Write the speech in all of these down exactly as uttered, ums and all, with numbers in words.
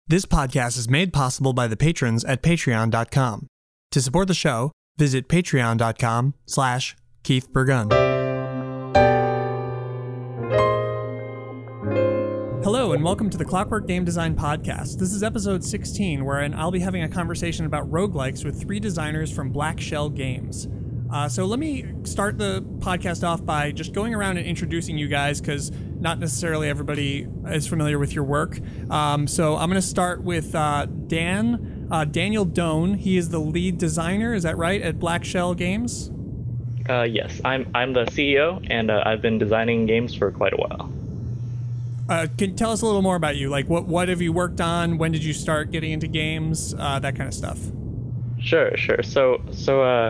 This podcast is made possible by the patrons at patreon dot com. To support the show, visit patreon dot com slash Keith Burgun. Hello, and welcome to the Clockwork Game Design Podcast. This is episode sixteen, wherein I'll be having a conversation about roguelikes with three designers from Black Shell Games. Uh, so let me start the podcast off by just going around and introducing you guys, because not necessarily everybody is familiar with your work. Um, so I'm going to start with uh, Dan, uh, Daniel Doan. He is the lead designer, is that right, at Black Shell Games? Uh, yes, I'm I'm the C E O, and uh, I've been designing games for quite a while. Uh, can you tell us a little more about you? Like, what what have you worked on? When did you start getting into games? Uh, that kind of stuff. Sure, sure. So so uh,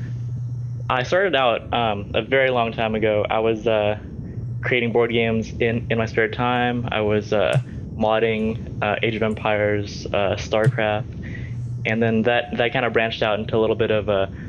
I started out um, a very long time ago. I was uh, creating board games in, in my spare time. I was uh, modding uh, Age of Empires, uh, StarCraft, and then that, that kind of branched out into a little bit of uh,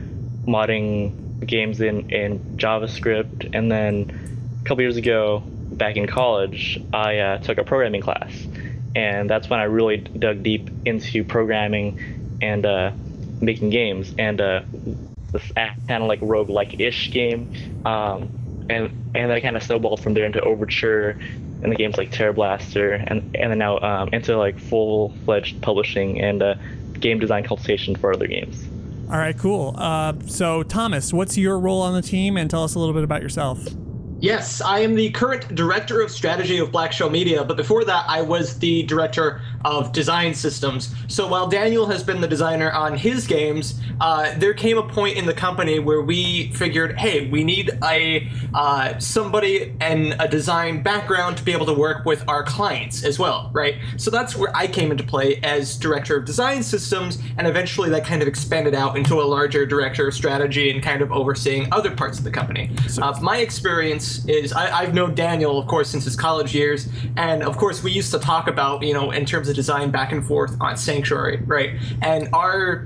modding games in, in JavaScript. And then a couple years ago, back in college, I uh, took a programming class, and that's when I really dug deep into programming and uh, making games. And uh, this kind of like roguelike-ish game, um, and and that kind of snowballed from there into Overture, and the games like Terra Blaster, and and then now um, into like full-fledged publishing and uh, game design consultation for other games. All right, cool. Uh, so Thomas, what's your role on the team, and tell us a little bit about yourself. Yes, I am the current director of strategy of Black Shell Media, but before that I was the director of design systems. So while Daniel has been the designer on his games, uh, there came a point in the company where we figured, hey, we need a uh, somebody and a design background to be able to work with our clients as well, right? So that's where I came into play as director of design systems, and eventually that kind of expanded out into a larger director of strategy and kind of overseeing other parts of the company. Uh, my experience is I, I've known Daniel, of course, since his college years, and of course we used to talk about, you know, in terms of design back and forth on Sanctuary, right? And our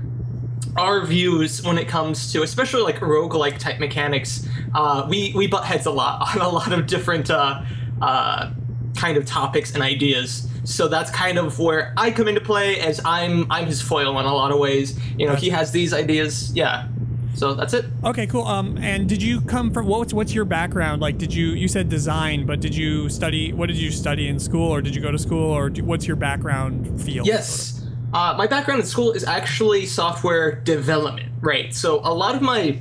our views when it comes to especially like roguelike type mechanics, uh, we, we butt heads a lot on a lot of different uh, uh, kind of topics and ideas. So that's kind of where I come into play, as I'm I'm his foil in a lot of ways. You know, he has these ideas, yeah. So that's it. Okay, cool. Um, and did you come from what's what's your background? Like, did you you said design, but did you study? What did you study in school, or did you go to school, or do, what's your background field? Yes, sort of? uh, my background in school is actually software development, right? So a lot of my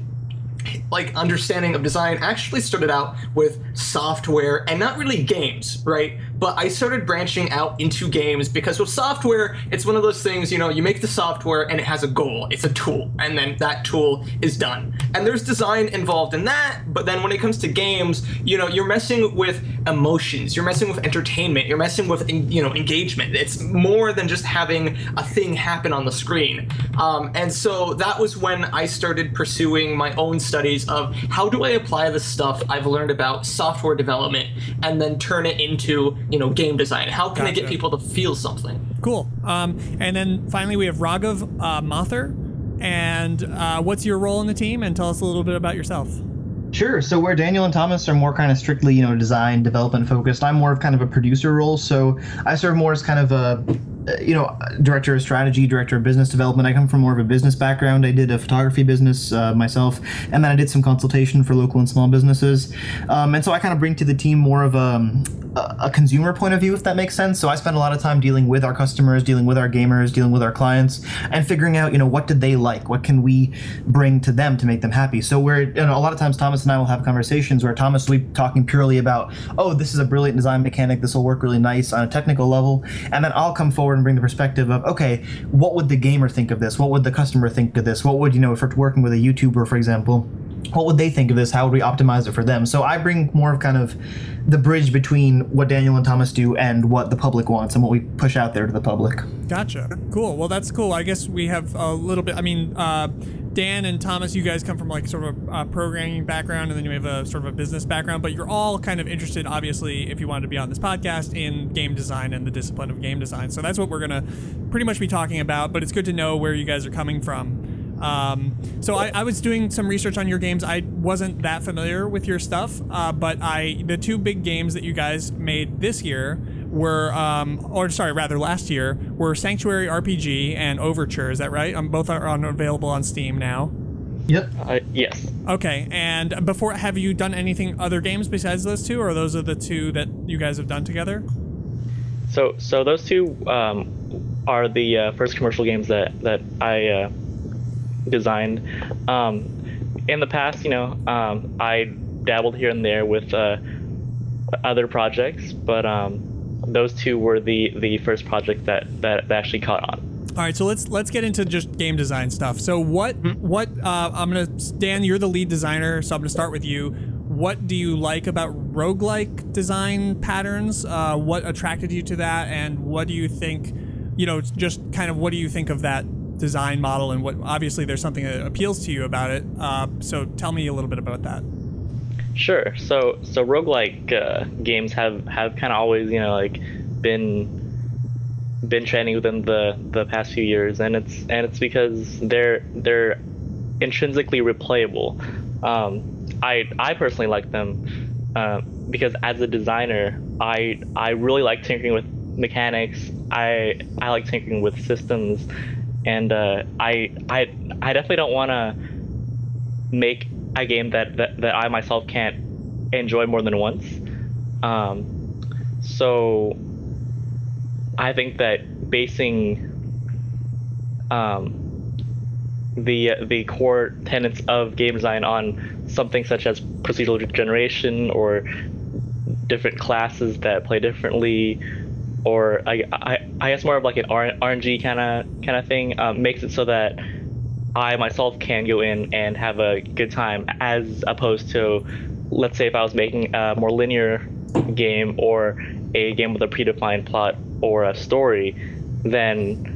like understanding of design actually started out with software and not really games, right? But I started branching out into games because with software, it's one of those things, you know, you make the software and it has a goal. It's a tool, and then that tool is done. And there's design involved in that, but then when it comes to games, you know, you're messing with emotions, you're messing with entertainment, you're messing with, you know, engagement. It's more than just having a thing happen on the screen. Um, and so that was when I started pursuing my own studies of how do I apply the stuff I've learned about software development and then turn it into, you know, game design. How can gotcha. I get people to feel something? Cool. Um, and then finally we have Raghav uh, Mathur. And uh, what's your role in the team? And tell us a little bit about yourself. Sure. So where Daniel and Thomas are more kind of strictly, you know, design, development focused, I'm more of kind of a producer role. So I serve more as kind of a, you know, director of strategy, director of business development. I come from more of a business background. I did a photography business uh, myself, and then I did some consultation for local and small businesses. Um, and so I kind of bring to the team more of a, a consumer point of view, if that makes sense. So I spend a lot of time dealing with our customers, dealing with our gamers, dealing with our clients, and figuring out, you know, what did they like? What can we bring to them to make them happy? So we're, you know, a lot of times Thomas and I will have conversations where Thomas will be talking purely about, oh, this is a brilliant design mechanic, this will work really nice on a technical level, and then I'll come forward and bring the perspective of, okay, what would the gamer think of this? What would the customer think of this? What would, you know, if we're working with a YouTuber, for example, what would they think of this? How would we optimize it for them? So I bring more of kind of the bridge between what Daniel and Thomas do and what the public wants and what we push out there to the public. Gotcha. Cool. Well, that's cool. I guess we have a little bit, I mean, uh, Dan and Thomas, you guys come from like sort of a programming background, and then you have a sort of a business background, but you're all kind of interested, obviously, if you wanted to be on this podcast, in game design and the discipline of game design. So that's what we're going to pretty much be talking about, but it's good to know where you guys are coming from. Um, so I, I was doing some research on your games. I wasn't that familiar with your stuff, uh, but I the two big games that you guys made this year were, um, or sorry, rather last year, were Sanctuary R P G and Overture. Is that right? Um, both are on, available on Steam now. Yep. Uh, yes. Okay, and before, have you done anything other games besides those two, or those are the two that you guys have done together? So so those two um, are the uh, first commercial games that that I uh, designed. Um, in the past, you know, um, I dabbled here and there with uh, other projects, but um, those two were the the first project that, that that actually caught on. All right, so let's let's get into just game design stuff. So what what uh, I'm gonna Dan, you're the lead designer, so I'm gonna start with you. What do you like about roguelike design patterns? Uh, what attracted you to that, and what do you think? You know, just kind of what do you think of that design model, and what obviously there's something that appeals to you about it. Uh, so tell me a little bit about that. Sure. So so roguelike uh, games have have kind of always you know like been. been trending within the the past few years, and it's and it's because they're they're intrinsically replayable. Um, I I personally like them uh, because as a designer, I I really like tinkering with mechanics. I I like tinkering with systems, and uh, I I I definitely don't want to make a game that, that that I myself can't enjoy more than once. Um, so. I think that basing um, the the core tenets of game design on something such as procedural generation or different classes that play differently, or I I, I guess more of like an R N G kind of kind of thing, um, makes it so that I myself can go in and have a good time, as opposed to, let's say, if I was making a more linear game or a game with a predefined plot or a story, then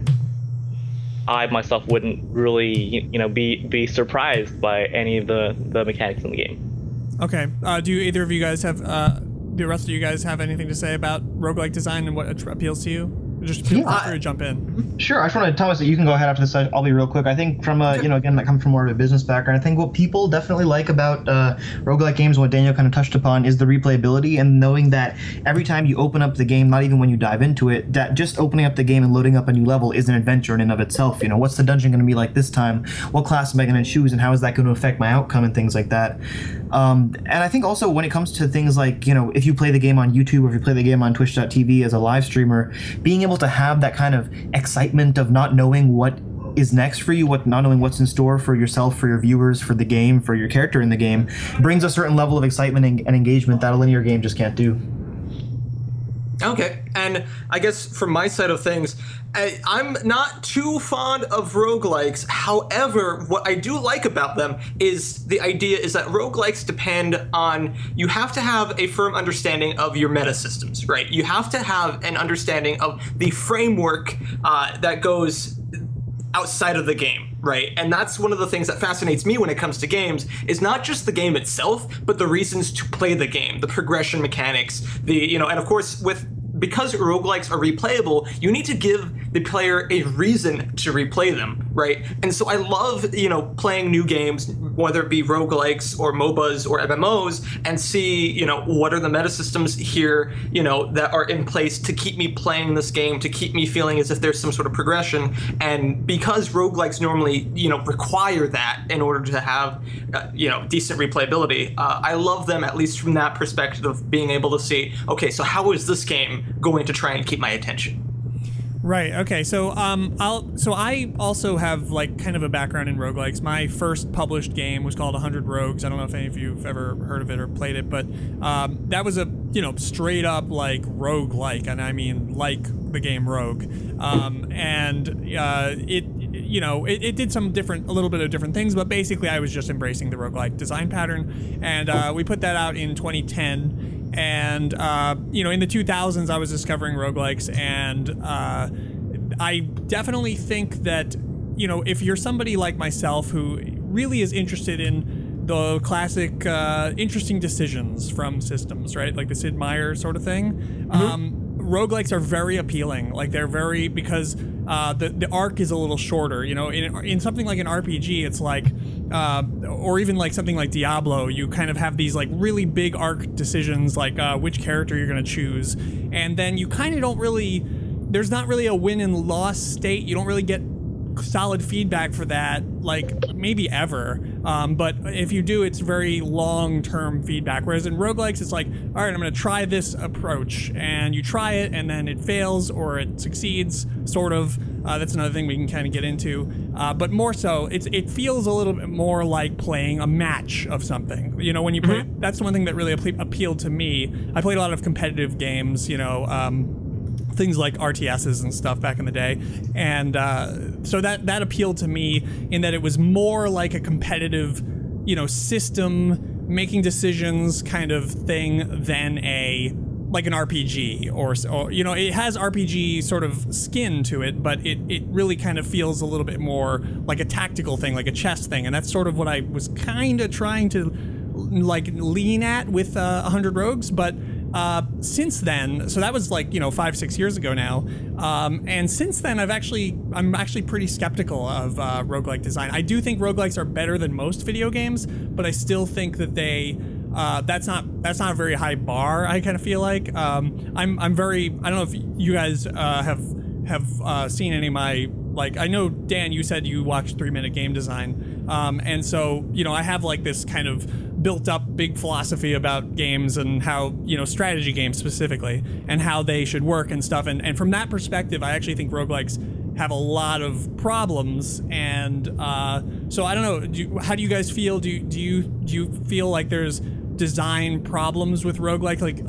I myself wouldn't really, you know, be be surprised by any of the the mechanics in the game. Okay. Uh, do either of you guys have, uh, the rest of you guys have anything to say about roguelike design and what att- appeals to you? Just feel Yeah, free to jump in. Sure. I just want to, Thomas, that you can go ahead after this. I'll be real quick. I think from, uh, you know, again, that comes from more of a business background. I think what people definitely like about uh, roguelike games, what Daniel kind of touched upon, is the replayability and knowing that every time you open up the game, not even when you dive into it, that just opening up the game and loading up a new level is an adventure in and of itself. You know, what's the dungeon going to be like this time? What class am I going to choose, and how is that going to affect my outcome and things like that? Um, and I think also when it comes to things like, you know, if you play the game on YouTube or if you play the game on Twitch dot T V as a live streamer, being able to have that kind of excitement of not knowing what is next for you, what not knowing what's in store for yourself, for your viewers, for the game, for your character in the game, brings a certain level of excitement and, and engagement that a linear game just can't do. Okay, and I guess from my side of things, I, I'm not too fond of roguelikes. However, what I do like about them is the idea is that roguelikes depend on, you have to have a firm understanding of your meta systems, right? You have to have an understanding of the framework uh, that goes outside of the game, right? And that's one of the things that fascinates me when it comes to games, is not just the game itself, but the reasons to play the game, the progression mechanics, the, you know, and of course with, because roguelikes are replayable, you need to give the player a reason to replay them, right? And so I love, you know, playing new games, whether it be roguelikes or MOBAs or M M Os, and see, you know, what are the meta systems here, you know, that are in place to keep me playing this game, to keep me feeling as if there's some sort of progression. And because roguelikes normally, you know, require that in order to have, uh, you know, decent replayability, uh, I love them at least from that perspective of being able to see, okay, so how is this game going to try and keep my attention? Right. Okay. So, um, I'll. So I also have like kind of a background in roguelikes. My first published game was called one hundred Rogues. I don't know if any of you've ever heard of it or played it, but um, that was a you know straight up like roguelike, and I mean like the game Rogue. Um, and uh, it you know it, it did some different, a little bit of different things, but basically I was just embracing the roguelike design pattern, and uh, we put that out in twenty ten. And, uh, you know, in the two thousands, I was discovering roguelikes, and uh, I definitely think that, you know, if you're somebody like myself who really is interested in the classic uh, interesting decisions from systems, right, like the Sid Meier sort of thing, mm-hmm. um, roguelikes are very appealing. Like they're very, because uh, the the arc is a little shorter. You know, in in something like an R P G, it's like, uh, or even like something like Diablo, you kind of have these like really big arc decisions, like uh, which character you're going to choose, and then you kind of don't really. There's not really a win and loss state. You don't really get solid feedback for that, like maybe ever. Um, but if you do, it's very long-term feedback. Whereas in roguelikes, it's like, all right, I'm going to try this approach, and you try it, and then it fails or it succeeds, sort of. Uh, that's another thing we can kind of get into. Uh, but more so, it's it feels a little bit more like playing a match of something. You know, when you play, mm-hmm. that's the one thing that really appe- appealed to me. I played a lot of competitive games, you know, um, things like R T Ss and stuff back in the day, and uh, so that that appealed to me in that it was more like a competitive, you know, system making decisions kind of thing than a like an R P G or, or you know, it has R P G sort of skin to it, but it it really kind of feels a little bit more like a tactical thing, like a chess thing, and that's sort of what I was kind of trying to like lean at with uh, one hundred Rogues, but. Uh, since then, so that was like, you know, five, six years ago now. Um, and since then, I've actually, I'm actually pretty skeptical of uh, roguelike design. I do think roguelikes are better than most video games, but I still think that they, uh, that's not, that's not a very high bar, I kind of feel like. Um, I'm, I'm very, I don't know if you guys uh, have, have uh, seen any of my, like, I know, Dan, you said you watched Three Minute Game Design. Um, and so, you know, I have like this kind of built up big philosophy about games and how, you know, strategy games specifically and how they should work and stuff. And, and from that perspective, I actually think roguelikes have a lot of problems. And uh, so I don't know, do you, how do you guys feel? Do you, do you, do you feel like there's design problems with roguelike? Like,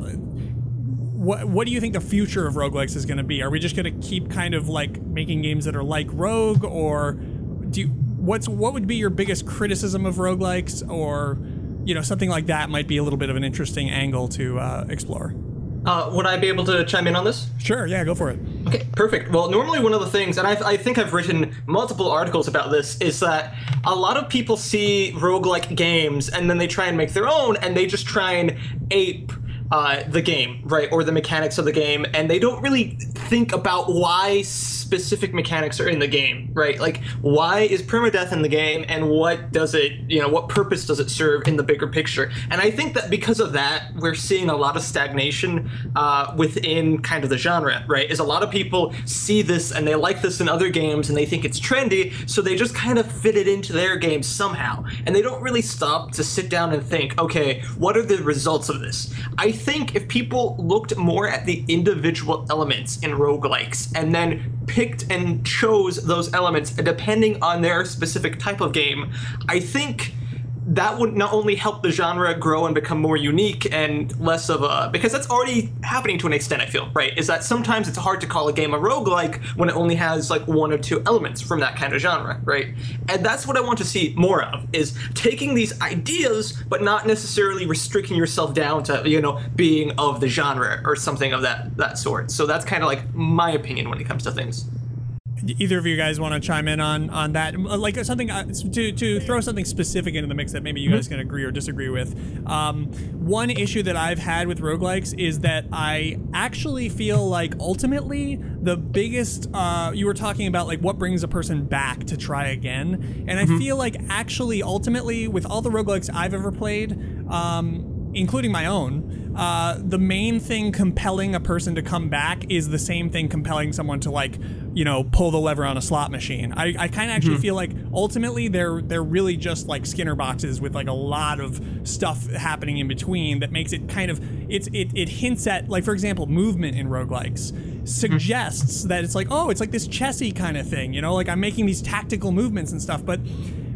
what, what do you think the future of roguelikes is going to be? Are we just going to keep kind of like making games that are like Rogue, or do you, what's, what would be your biggest criticism of roguelikes, or, you know, something like that might be a little bit of an interesting angle to uh, explore. Uh, would I be able to chime in on this? Sure, yeah, go for it. Okay, perfect. Well, normally one of the things, and I, I think I've written multiple articles about this, is that a lot of people see roguelike games and then they try and make their own, and they just try and ape uh, the game, right, or the mechanics of the game, and they don't really think about why specific mechanics are in the game, right? Like, why is permadeath in the game, and what does it, you know, what purpose does it serve in the bigger picture? And I think that because of that, we're seeing a lot of stagnation uh, within kind of the genre, right? Is a lot of people see this and they like this in other games and they think it's trendy, so they just kind of fit it into their games somehow. And they don't really stop to sit down and think, okay, what are the results of this? I think if people looked more at the individual elements in roguelikes and then picked and chose those elements depending on their specific type of game, I think that would not only help the genre grow and become more unique and less of a, because that's already happening to an extent, I feel, right? Is that sometimes it's hard to call a game a roguelike when it only has like one or two elements from that kind of genre, right? And that's what I want to see more of, is taking these ideas but not necessarily restricting yourself down to, you know, being of the genre or something of that that sort. So that's kind of like my opinion when it comes to things. Either of you guys want to chime in on on that, like something uh, to to throw something specific into the mix that maybe you guys can agree or disagree with? Um, one issue that I've had with roguelikes is that I actually feel like ultimately the biggest, uh, you were talking about like what brings a person back to try again, and I mm-hmm. feel like actually ultimately with all the roguelikes I've ever played, um, including my own, uh, the main thing compelling a person to come back is the same thing compelling someone to, like, you know, pull the lever on a slot machine. I, I kind of actually mm-hmm. feel like ultimately they're they're really just like Skinner boxes with like a lot of stuff happening in between that makes it kind of, it's it, it hints at, like, for example, movement in roguelikes suggests mm-hmm. that it's like, oh, it's like this chessy kind of thing, you know, like I'm making these tactical movements and stuff, but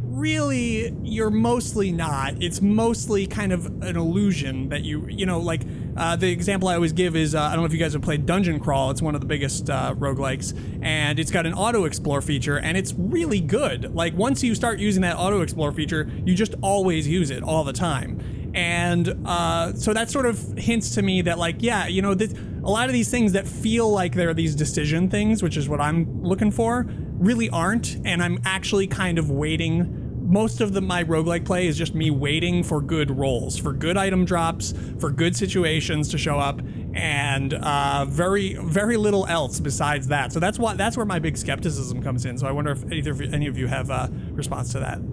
really you're mostly not. It's mostly kind of an illusion that you, you know, like uh, the example I always give is, uh, I don't know if you guys have played Dungeon Crawl. It's one of the biggest uh, roguelikes, and it's got an auto explore feature, and it's really good. Like, once you start using that auto explore feature, you just always use it all the time. And uh, so that sort of hints to me that, like, yeah, you know, this, a lot of these things that feel like they're these decision things, which is what I'm looking for, really aren't, and I'm actually kind of waiting. Most of the my roguelike play is just me waiting for good rolls, for good item drops, for good situations to show up, and uh, very very little else besides that. So that's why that's where my big skepticism comes in. So I wonder if either any of you have a response to that.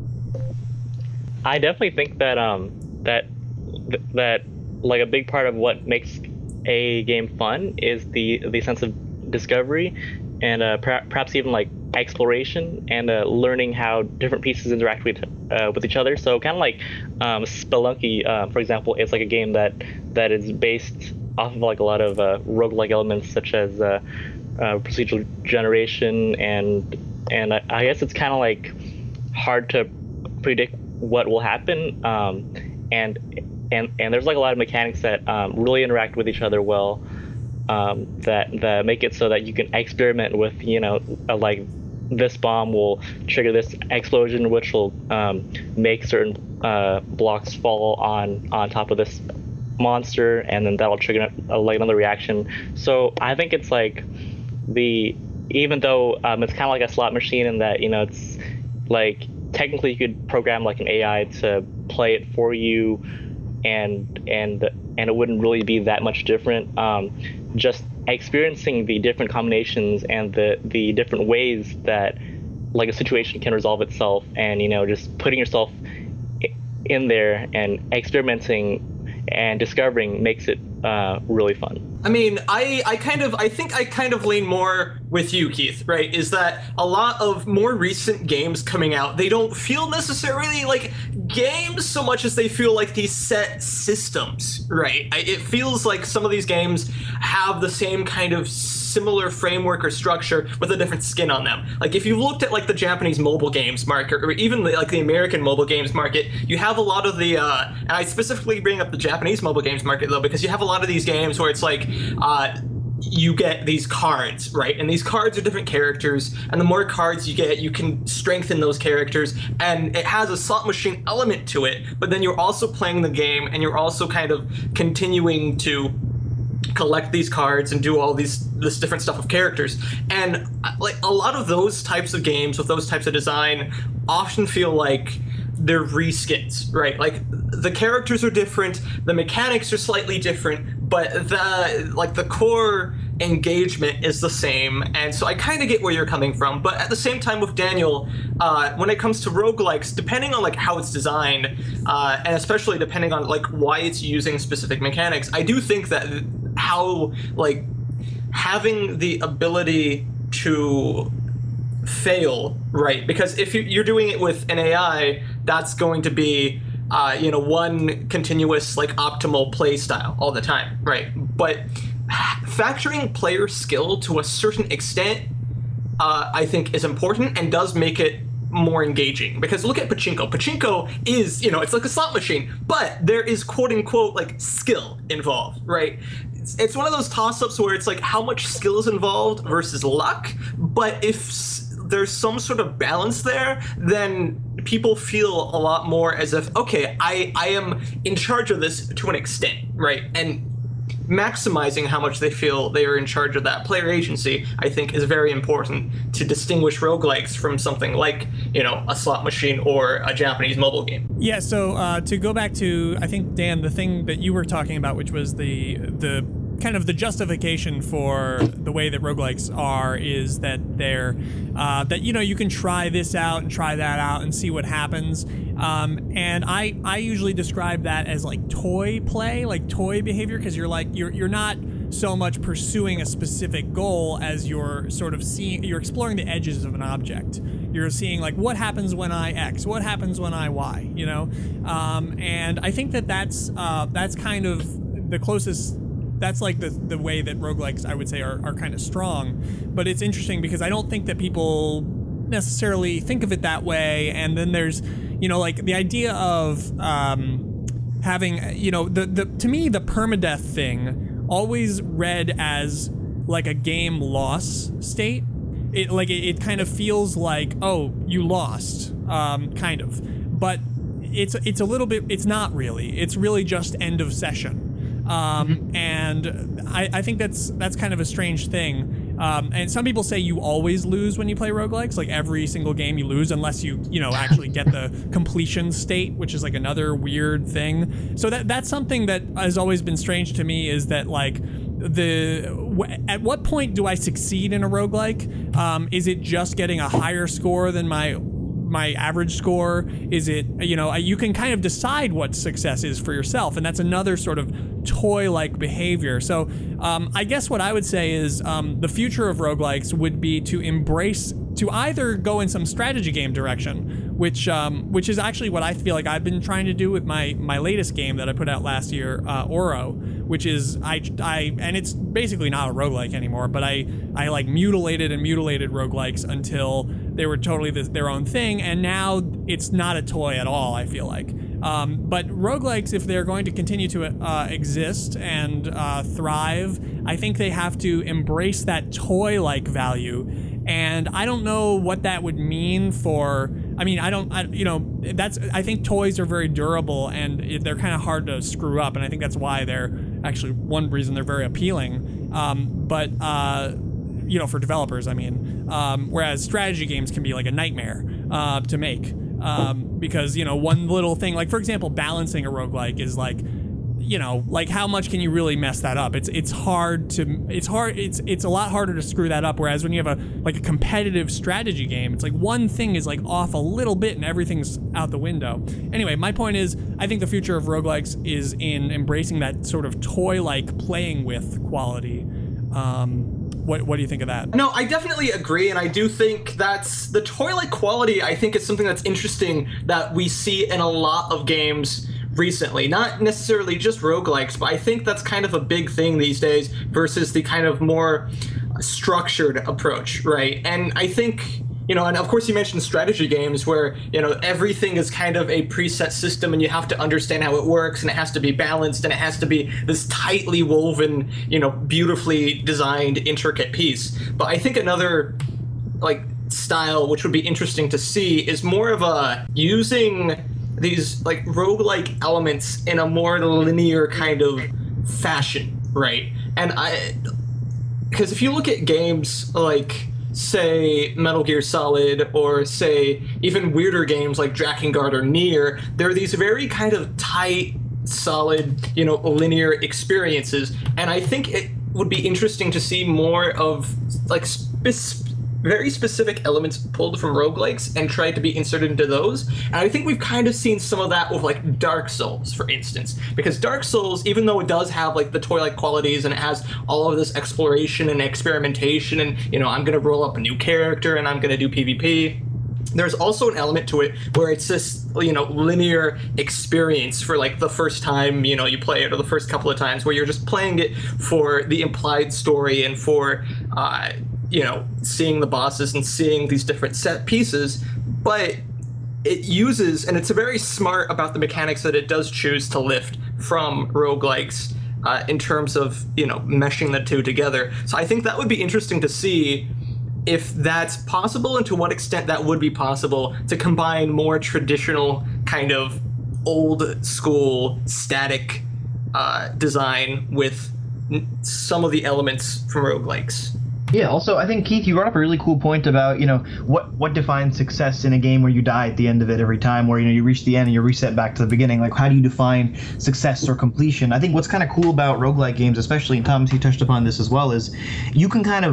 I definitely think that um that that like a big part of what makes a game fun is the the sense of discovery and uh, per- perhaps even like exploration and uh, learning how different pieces interact with uh, with each other. So kind of like um, Spelunky, uh, for example, is like a game that that is based off of like a lot of uh, roguelike elements such as uh, uh, procedural generation and and I, I guess it's kind of like hard to predict what will happen, um, and and and there's like a lot of mechanics that um, really interact with each other well, um, that that make it so that you can experiment with, you know, a, like this bomb will trigger this explosion, which will um, make certain uh, blocks fall on on top of this monster, and then that'll trigger a, like another reaction. So I think it's like the even though um, it's kind of like a slot machine in that, you know, it's like technically you could program like an A I to play it for you, and and and it wouldn't really be that much different. Um, just experiencing the different combinations and the the different ways that like a situation can resolve itself, and you know, just putting yourself in there and experimenting and discovering makes it uh, really fun. I mean, I, I kind of, I think I kind of lean more with you, Keith, right? Is that a lot of more recent games coming out, they don't feel necessarily like games so much as they feel like these set systems, right? I, it feels like some of these games have the same kind of similar framework or structure with a different skin on them. Like if you've looked at like the Japanese mobile games market, or even like the American mobile games market, you have a lot of the, uh, and I specifically bring up the Japanese mobile games market though, because you have a lot of these games where it's like, uh, you get these cards, right? And these cards are different characters, and the more cards you get, you can strengthen those characters, and it has a slot machine element to it, but then you're also playing the game, and you're also kind of continuing to collect these cards and do all these this different stuff of characters. And like a lot of those types of games with those types of design often feel like they're reskins, right? Like the characters are different, the mechanics are slightly different, but the like the core engagement is the same. And so I kind of get where you're coming from, but at the same time with Daniel, uh, when it comes to roguelikes, depending on like how it's designed, uh, and especially depending on like why it's using specific mechanics, I do think that how like having the ability to fail, right? Because if you're doing it with an A I, that's going to be uh, you know, one continuous like optimal play style all the time, right? But factoring player skill to a certain extent, uh, I think is important and does make it more engaging. Because look at Pachinko. Pachinko is, you know, it's like a slot machine, but there is quote unquote like skill involved, right? It's, it's one of those toss-ups where it's like how much skill is involved versus luck, but if s- there's some sort of balance there, then people feel a lot more as if, okay, I, I am in charge of this to an extent, right? And maximizing how much they feel they are in charge of that player agency, I think, is very important to distinguish roguelikes from something like, you know, a slot machine or a Japanese mobile game. Yeah, so uh, to go back to, I think, Dan, the thing that you were talking about, which was the the kind of the justification for the way that roguelikes are, is that they're uh, that, you know, you can try this out and try that out and see what happens. Um, and I, I usually describe that as like toy play, like toy behavior, because you're like you're you're not so much pursuing a specific goal as you're sort of seeing, you're exploring the edges of an object. You're seeing like what happens when I X, what happens when I Y, you know. Um, and I think that that's uh, that's kind of the closest. That's like the the way that roguelikes, I would say, are, are kind of strong. But it's interesting because I don't think that people necessarily think of it that way. And then there's, you know, like the idea of um, having, you know, the, the to me, the permadeath thing always read as like a game loss state. It like it, it kind of feels like, oh, you lost, um, kind of. But it's it's a little bit, it's not really. It's really just end of session. Um, and I, I think that's that's kind of a strange thing. Um, and some people say you always lose when you play roguelikes. Like every single game you lose unless you, you know, actually get the completion state, which is like another weird thing. So that that's something that has always been strange to me, is that like the w- at what point do I succeed in a roguelike? Um, is it just getting a higher score than my my average score? Is it, you know, you can kind of decide what success is for yourself, and that's another sort of toy-like behavior. So um, I guess what I would say is um, the future of roguelikes would be to embrace, to either go in some strategy game direction, which um, which is actually what I feel like I've been trying to do with my my latest game that I put out last year, uh, Oro, which is I I and it's basically not a roguelike anymore, but I I like mutilated and mutilated roguelikes until they were totally this, their own thing, and now it's not a toy at all, I feel like. Um, but roguelikes, if they're going to continue to uh, exist and uh, thrive, I think they have to embrace that toy-like value. And I don't know what that would mean for, I mean, I don't, I, you know, that's, I think toys are very durable and they're kind of hard to screw up. And I think that's why they're actually one reason they're very appealing. Um, but, uh, you know, for developers, I mean, um, whereas strategy games can be like a nightmare uh, to make. Um, because, you know, one little thing, like, for example, balancing a roguelike is like, you know, like how much can you really mess that up? It's it's hard to it's hard it's it's a lot harder to screw that up. Whereas when you have a like a competitive strategy game, it's like one thing is like off a little bit and everything's out the window. Anyway, my point is, I think the future of roguelikes is in embracing that sort of toy-like playing with quality. Um, what what do you think of that? No, I definitely agree, and I do think that's the toy-like quality. I think is something that's interesting that we see in a lot of games recently, not necessarily just roguelikes, but I think that's kind of a big thing these days versus the kind of more structured approach, right? And I think, you know, and of course you mentioned strategy games where, you know, everything is kind of a preset system and you have to understand how it works and it has to be balanced and it has to be this tightly woven, you know, beautifully designed, intricate piece. But I think another, like, style which would be interesting to see is more of a using these like roguelike elements in a more linear kind of fashion, right? And I, because if you look at games like, say, Metal Gear Solid, or say even weirder games like Drakengard or Nier, there are these very kind of tight, solid, you know, linear experiences, and I think it would be interesting to see more of like spe- very specific elements pulled from roguelikes and tried to be inserted into those. And I think we've kind of seen some of that with like Dark Souls, for instance, because Dark Souls, even though it does have like the toy-like qualities and it has all of this exploration and experimentation and, you know, I'm gonna roll up a new character and I'm gonna do PvP, there's also an element to it where it's this, you know, linear experience for like the first time, you know, you play it, or the first couple of times, where you're just playing it for the implied story and for uh you know, seeing the bosses and seeing these different set pieces, but it uses, and it's very smart about the mechanics that it does choose to lift from roguelikes uh, in terms of, you know, meshing the two together. So I think that would be interesting to see if that's possible and to what extent that would be possible to combine more traditional kind of old school static uh, design with some of the elements from roguelikes. Yeah, also, I think, Keith, you brought up a really cool point about, you know, what, what defines success in a game where you die at the end of it every time, where, you know, you reach the end and you're reset back to the beginning. Like, how do you define success or completion? I think what's kind of cool about roguelike games, especially, and Thomas, you touched upon this as well, is you can kind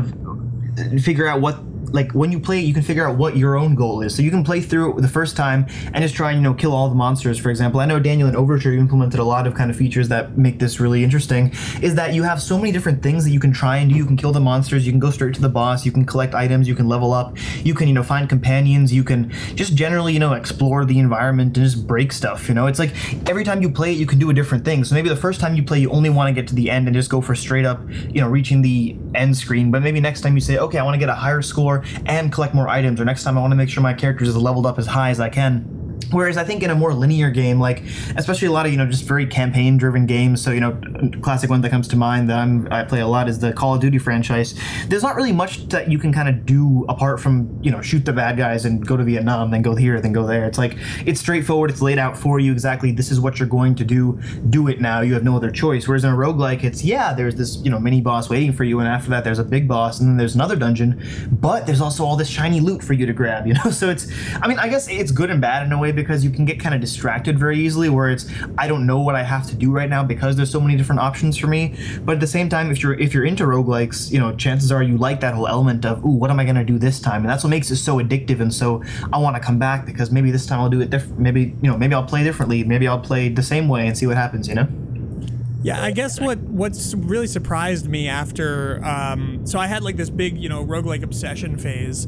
of figure out what, like, when you play, you can figure out what your own goal is. So you can play through it the first time and just try and, you know, kill all the monsters, for example. I know Daniel in Overture implemented a lot of kind of features that make this really interesting, is that you have so many different things that you can try and do. You can kill the monsters, you can go straight to the boss, you can collect items, you can level up, you can, you know, find companions, you can just generally, you know, explore the environment and just break stuff, you know? It's like every time you play it, you can do a different thing. So maybe the first time you play, you only want to get to the end and just go for straight up, you know, reaching the end screen. But maybe next time you say, okay, I want to get a higher score and collect more items, or next time I want to make sure my character is leveled up as high as I can. Whereas I think in a more linear game, like especially a lot of you know just very campaign-driven games, so you know, classic one that comes to mind that I'm, I play a lot is the Call of Duty franchise. There's not really much that you can kind of do apart from you know shoot the bad guys and go to Vietnam, then go here, then go there. It's like it's straightforward. It's laid out for you exactly. This is what you're going to do. Do it now. You have no other choice. Whereas in a roguelike, it's yeah, there's this you know mini boss waiting for you, and after that there's a big boss, and then there's another dungeon, but there's also all this shiny loot for you to grab. You know, so it's I mean I guess it's good and bad in a way, because you can get kind of distracted very easily, where it's I don't know what I have to do right now because there's so many different options for me. But at the same time, if you're if you're into roguelikes, you know, chances are you like that whole element of, ooh, what am I going to do this time? And that's what makes it so addictive, and so I want to come back because maybe this time I'll do it different. Maybe, you know, maybe I'll play differently. Maybe I'll play the same way and see what happens, you know? Yeah, I guess what what's really surprised me after, um, so I had like this big, you know, roguelike obsession phase,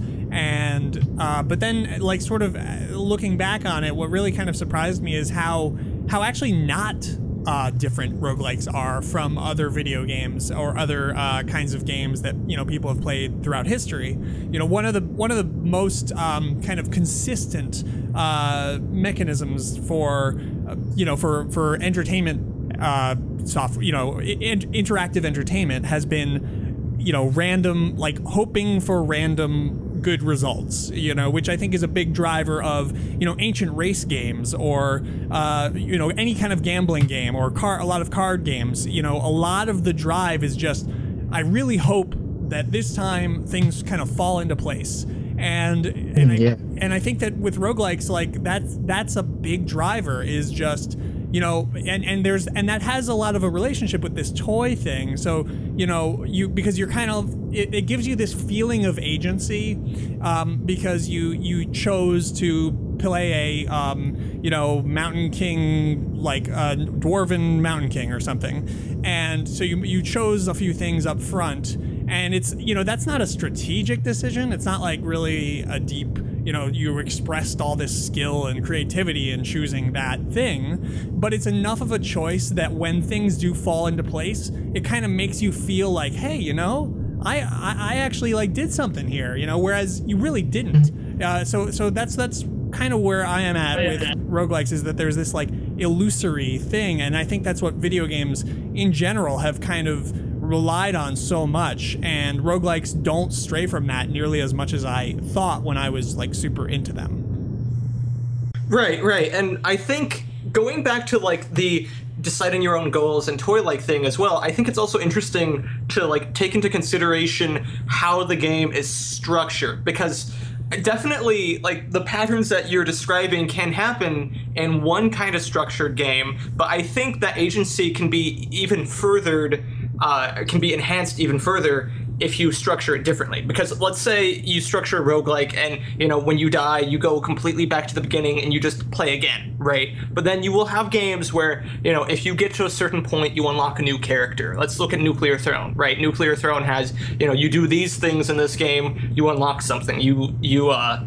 and uh, but then like sort of looking back on it, what really kind of surprised me is how how actually not uh, different roguelikes are from other video games or other uh, kinds of games that you know people have played throughout history. You know, one of the one of the most um, kind of consistent uh, mechanisms for uh, you know for for entertainment. Uh, software, you know, in- interactive entertainment has been, you know, random, like hoping for random good results, you know, which I think is a big driver of, you know, ancient race games or, uh, you know, any kind of gambling game or car, a lot of card games. You know, a lot of the drive is just, I really hope that this time things kind of fall into place. And and, yeah. I, and I think that with roguelikes, like that's that's a big driver, is just, you know, and, and there's and that has a lot of a relationship with this toy thing. So, you know, you because you're kind of it, it gives you this feeling of agency, um, because you you chose to play a um, you know Mountain King, like a dwarven Mountain King or something, and so you you chose a few things up front. And it's, you know, that's not a strategic decision. It's not like really a deep, you know, you expressed all this skill and creativity in choosing that thing. But it's enough of a choice that when things do fall into place, it kind of makes you feel like, hey, you know, I, I, I actually like did something here, you know, whereas you really didn't. Uh, so so that's that's kind of where I am at with roguelikes, is that there's this like illusory thing. And I think that's what video games in general have kind of relied on so much, and roguelikes don't stray from that nearly as much as I thought when I was like super into them. Right, right. And I think going back to like the deciding your own goals and toy-like thing as well, I think it's also interesting to like take into consideration how the game is structured, because definitely like the patterns that you're describing can happen in one kind of structured game, but I think that agency can be even furthered Uh, can be enhanced even further if you structure it differently. Because let's say you structure a roguelike and, you know, when you die, you go completely back to the beginning and you just play again, right? But then you will have games where, you know, if you get to a certain point, you unlock a new character. Let's look at Nuclear Throne, right? Nuclear Throne has, you know, you do these things in this game, you unlock something. You, you, uh,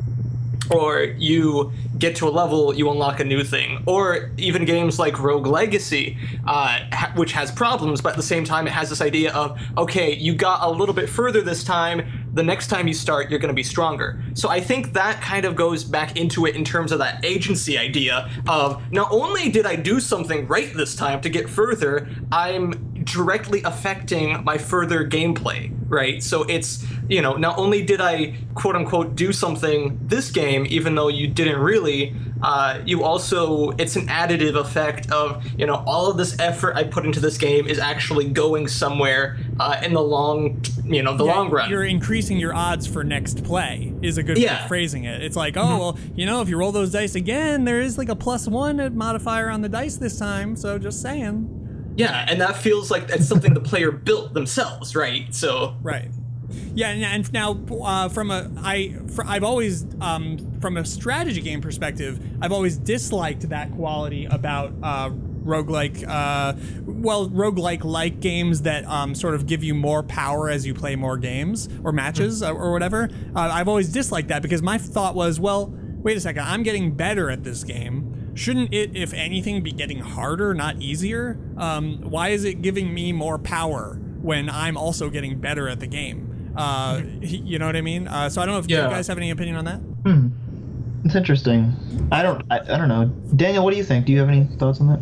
or you get to a level, you unlock a new thing. Or even games like Rogue Legacy, uh, ha- which has problems, but at the same time it has this idea of, okay, you got a little bit further this time, the next time you start, you're going to be stronger. So I think that kind of goes back into it in terms of that agency idea of, not only did I do something right this time to get further, I'm directly affecting my further gameplay, right? So it's, you know, not only did I quote unquote do something this game, even though you didn't really, uh, you also, it's an additive effect of, you know, all of this effort I put into this game is actually going somewhere uh, in the long, you know, the yeah, long run. You're increasing your odds for next play is a good yeah. way of phrasing it. It's like, oh, mm-hmm. well, you know, if you roll those dice again, there is like a plus one modifier on the dice this time. So just saying. Yeah, and that feels like it's something the player built themselves, right? So right, yeah, and, and now uh, from a I for, I've always um, from a strategy game perspective, I've always disliked that quality about uh, roguelike, uh, well, roguelike like games that um, sort of give you more power as you play more games or matches mm-hmm. or whatever. Uh, I've always disliked that because my thought was, well, wait a second, I'm getting better at this game. Shouldn't it, if anything, be getting harder, not easier? Um, why is it giving me more power when I'm also getting better at the game? Uh, you know what I mean? Uh, so I don't know if yeah. you guys have any opinion on that. Hmm. It's interesting. I don't. I, I don't know. Daniel, what do you think? Do you have any thoughts on that?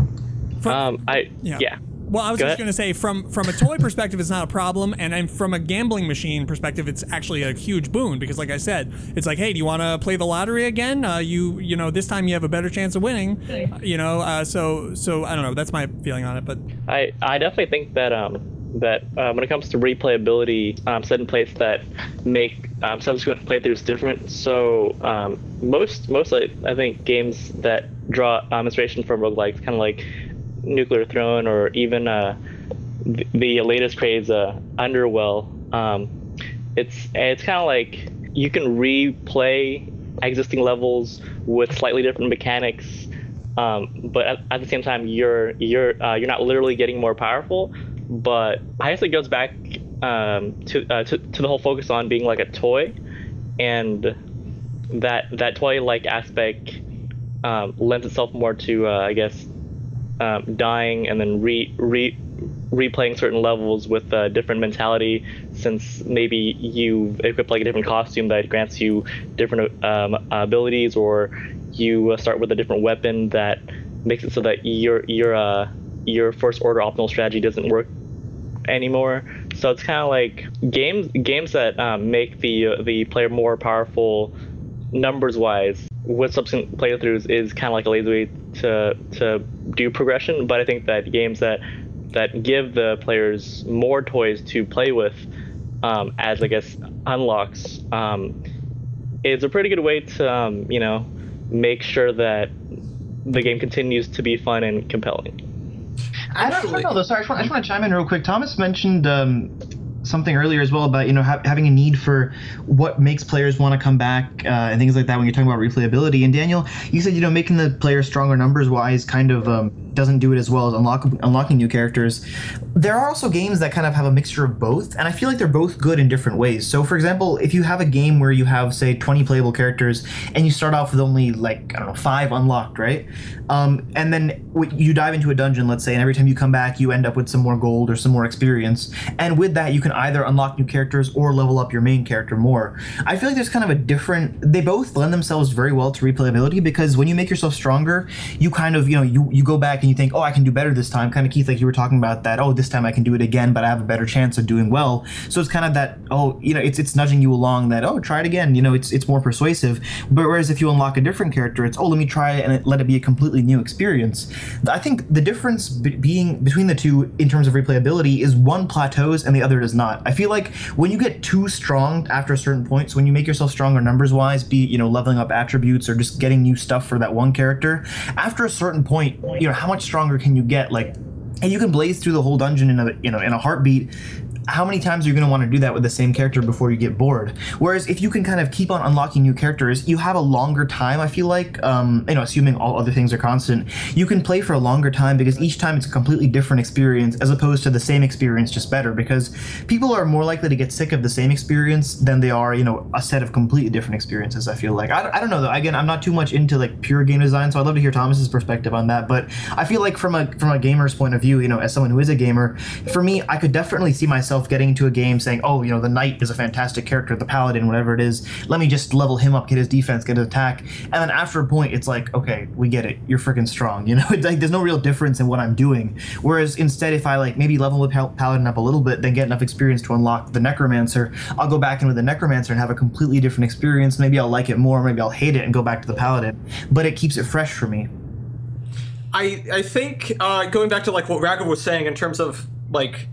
From, Um, I yeah. yeah. Well, I was Go just ahead. going to say, from from a toy perspective, it's not a problem, and, and from a gambling machine perspective, it's actually a huge boon because, like I said, it's like, hey, do you want to play the lottery again? Uh, you you know, this time you have a better chance of winning. You know, uh, so so I don't know. That's my feeling on it, but I, I definitely think that um that uh, when it comes to replayability, um, set in place that make um, subsequent playthroughs different. So um, most mostly I think games that draw um, inspiration from roguelikes, kind of like Nuclear Throne or even uh, the, the latest craze uh, Underwell. Um, it's it's kind of like you can replay existing levels with slightly different mechanics. Um, but at, at the same time, you're you're uh, you're not literally getting more powerful. But I guess it goes back um, to, uh, to to the whole focus on being like a toy, and that that toy-like aspect um, lends itself more to uh, I guess um, dying and then re re replaying certain levels with a different mentality, since maybe you equip like a different costume that grants you different um, abilities, or you uh, start with a different weapon that makes it so that your your uh, your first order optimal strategy doesn't work anymore. So it's kind of like games games that um, make the uh, the player more powerful numbers wise with subsequent playthroughs is kind of like a lazy way to to do progression. But I think that games that that give the players more toys to play with um, as I guess unlocks um, is a pretty good way to um, you know make sure that the game continues to be fun and compelling. I don't, I don't know though. Sorry, I just, want, I just want to chime in real quick. Thomas mentioned um, something earlier as well about you know ha- having a need for what makes players want to come back uh, and things like that when you're talking about replayability. And Daniel, you said you know making the players stronger numbers wise kind of um, doesn't do it as well as unlock, unlocking new characters. There are also games that kind of have a mixture of both, and I feel like they're both good in different ways. So, for example, if you have a game where you have, say, twenty playable characters, and you start off with only, like, I don't know, five unlocked, right? Um, and then w- you dive into a dungeon, let's say, and every time you come back, you end up with some more gold or some more experience. And with that, you can either unlock new characters or level up your main character more. I feel like there's kind of a different... They both lend themselves very well to replayability, because when you make yourself stronger, you kind of, you know, you, you go back and you think, oh, I can do better this time. Kind of, Keith, like you were talking about that, oh, this time I can do it again, but I have a better chance of doing well. So it's kind of that, oh, you know, it's it's nudging you along that, oh, try it again. You know, it's it's more persuasive. But whereas if you unlock a different character, it's, oh, let me try it and it, let it be a completely new experience. I think the difference be- being between the two in terms of replayability is one plateaus and the other does not. I feel like when you get too strong after a certain point, so when you make yourself stronger numbers-wise, be, you know, leveling up attributes or just getting new stuff for that one character, after a certain point, you know, how much stronger can you get? Like, and you can blaze through the whole dungeon in a you know in a heartbeat. How many times are you going to want to do that with the same character before you get bored? Whereas if you can kind of keep on unlocking new characters, you have a longer time, I feel like, um, you know, assuming all other things are constant, you can play for a longer time because each time it's a completely different experience as opposed to the same experience, just better, because people are more likely to get sick of the same experience than they are, you know, a set of completely different experiences, I feel like. I, I don't know, though. Again, I'm not too much into, like, pure game design, so I'd love to hear Thomas's perspective on that, but I feel like from a, from a gamer's point of view, you know, as someone who is a gamer, for me, I could definitely see myself getting into a game saying, oh, you know, the knight is a fantastic character, the paladin, whatever it is, let me just level him up, get his defense, get his attack, and then after a point it's like, okay, we get it, you're freaking strong, you know. It's like there's no real difference in what I'm doing. Whereas instead, if I like maybe level the pal- paladin up a little bit, then get enough experience to unlock the necromancer, I'll go back in with the necromancer and have a completely different experience. Maybe I'll like it more, maybe I'll hate it and go back to the paladin, but it keeps it fresh for me. I I think uh, going back to like what Raghav was saying in terms of like,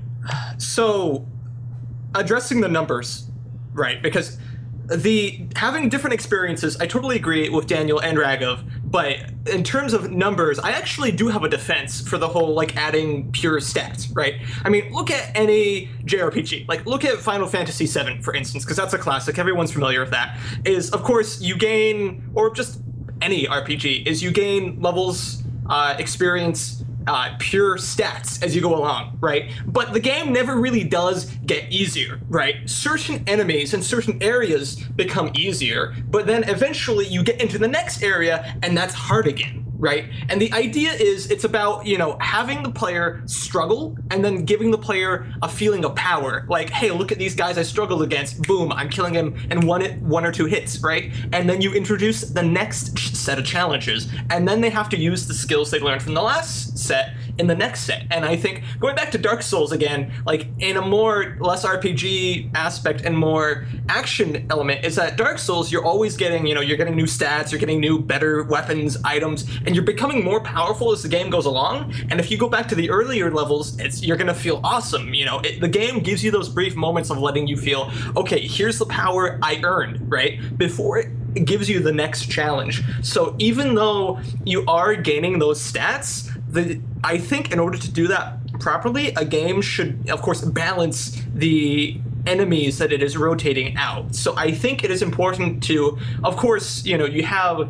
so addressing the numbers, right? Because the having different experiences, I totally agree with Daniel and Raghav, but in terms of numbers, I actually do have a defense for the whole like adding pure stats, right? I mean, look at any J R P G. Like, look at Final Fantasy seven, for instance, because that's a classic. Everyone's familiar with that. Is, of course, you gain, or just any R P G, is you gain levels, uh, experience, Uh, pure stats as you go along, right? But the game never really does get easier, right? Certain enemies and certain areas become easier, but then eventually you get into the next area and that's hard again, right? And the idea is it's about, you know, having the player struggle and then giving the player a feeling of power. Like, hey, look at these guys I struggled against. Boom, I'm killing him in one one or two hits, right? And then you introduce the next set of challenges, and then they have to use the skills they learned from the last set in the next set. And I think going back to Dark Souls again, like in a more less R P G aspect and more action element, is that Dark Souls, you're always getting, you know, you're getting new stats, you're getting new, better weapons, items, and you're becoming more powerful as the game goes along. And if you go back to the earlier levels, it's you're gonna feel awesome. You know, it, the game gives you those brief moments of letting you feel, okay, here's the power I earned, right? Before it it gives you the next challenge. So even though you are gaining those stats, the I think in order to do that properly, a game should, of course, balance the enemies that it is rotating out. So I think it is important to, of course, you know, you have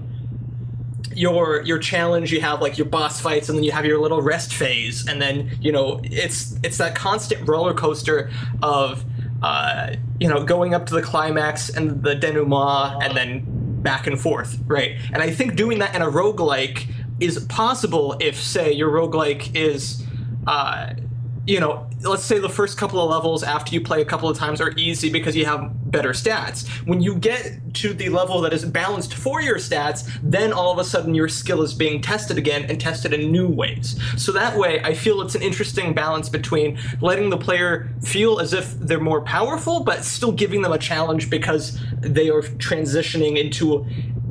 your your challenge, you have like your boss fights, and then you have your little rest phase, and then, you know, it's it's that constant roller coaster of uh, you know, going up to the climax and the denouement and then back and forth, right? And I think doing that in a roguelike is possible if, say, your roguelike is, uh, you know, let's say the first couple of levels after you play a couple of times are easy because you have better stats. When you get to the level that is balanced for your stats, then all of a sudden your skill is being tested again and tested in new ways. So that way, I feel it's an interesting balance between letting the player feel as if they're more powerful, but still giving them a challenge because they are transitioning into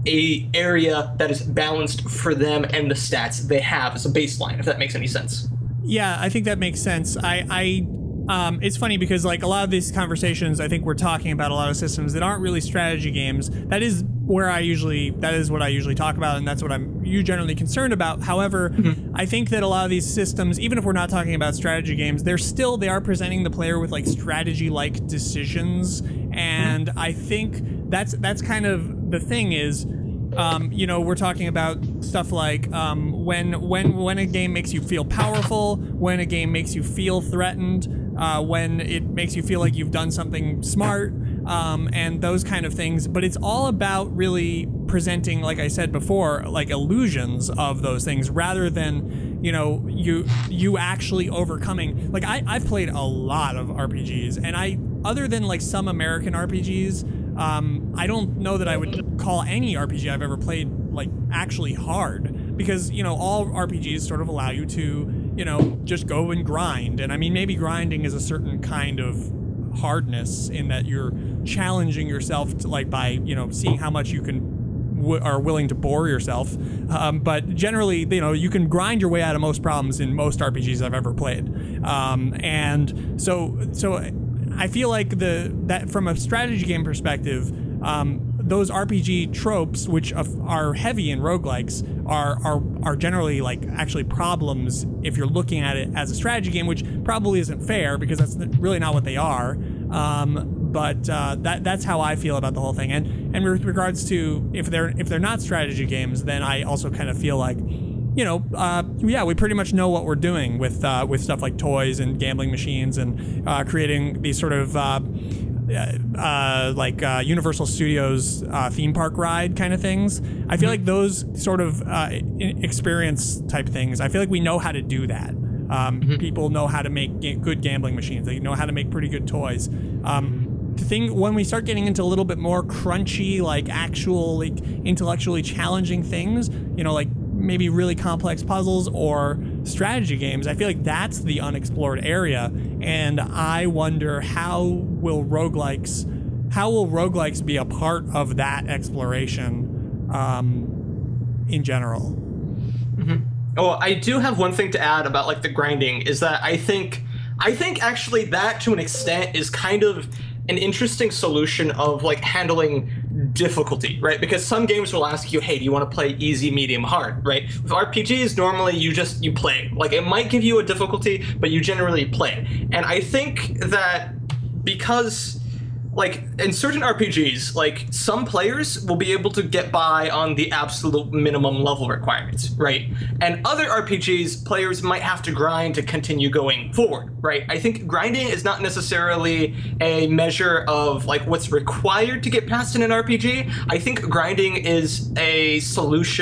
a area that is balanced for them and the stats they have as a baseline, if that makes any sense. Yeah, I think that makes sense. I, I um, it's funny because like a lot of these conversations, I think we're talking about a lot of systems that aren't really strategy games. That is where I usually, that is what I usually talk about, and that's what I'm you generally concerned about. However, mm-hmm. I think that a lot of these systems, even if we're not talking about strategy games, they're still, they are presenting the player with like strategy-like decisions, and mm-hmm. I think that's that's kind of the thing is, Um, you know, we're talking about stuff like um, when when when a game makes you feel powerful, when a game makes you feel threatened, uh, when it makes you feel like you've done something smart, um, and those kind of things. But it's all about really presenting, like I said before, like illusions of those things rather than, you know, you you actually overcoming. Like I, I've played a lot of R P Gs, and I, other than like some American R P Gs, Um, I don't know that I would call any R P G I've ever played like actually hard, because, you know, all R P Gs sort of allow you to, you know, just go and grind. And I mean, maybe grinding is a certain kind of hardness in that you're challenging yourself to, like, by, you know, seeing how much you can w- are willing to bore yourself. Um, but generally, you know, you can grind your way out of most problems in most R P Gs I've ever played. Um, and so, so. I feel like the that from a strategy game perspective, um, those R P G tropes, which are heavy in roguelikes, are are are generally like actually problems if you're looking at it as a strategy game, which probably isn't fair because that's really not what they are. Um, but uh, that that's how I feel about the whole thing. And and with regards to if they're if they're not strategy games, then I also kind of feel like, you know, uh, yeah, we pretty much know what we're doing with uh, with stuff like toys and gambling machines and uh, creating these sort of uh, uh, like uh, Universal Studios uh, theme park ride kind of things. I feel like those sort of uh, experience type things, I feel like we know how to do that. Um, mm-hmm. People know how to make ga- good gambling machines. They know how to make pretty good toys. Um, the thing, when we start getting into a little bit more crunchy, like actual, like intellectually challenging things, you know, like maybe really complex puzzles or strategy games, I feel like that's the unexplored area. And I wonder how will roguelikes, how will roguelikes be a part of that exploration um, in general? Mm-hmm. Oh, I do have one thing to add about like the grinding is that I think, I think actually that to an extent is kind of an interesting solution of like handling difficulty, right? Because some games will ask you, hey, do you want to play easy, medium, hard, right? With R P Gs, normally you just, you play. Like, it might give you a difficulty, but you generally play. And I think that because, like, in certain R P Gs, like, some players will be able to get by on the absolute minimum level requirements, right? And other R P Gs, players might have to grind to continue going forward, right? I think grinding is not necessarily a measure of, like, what's required to get past in an R P G. I think grinding is a solution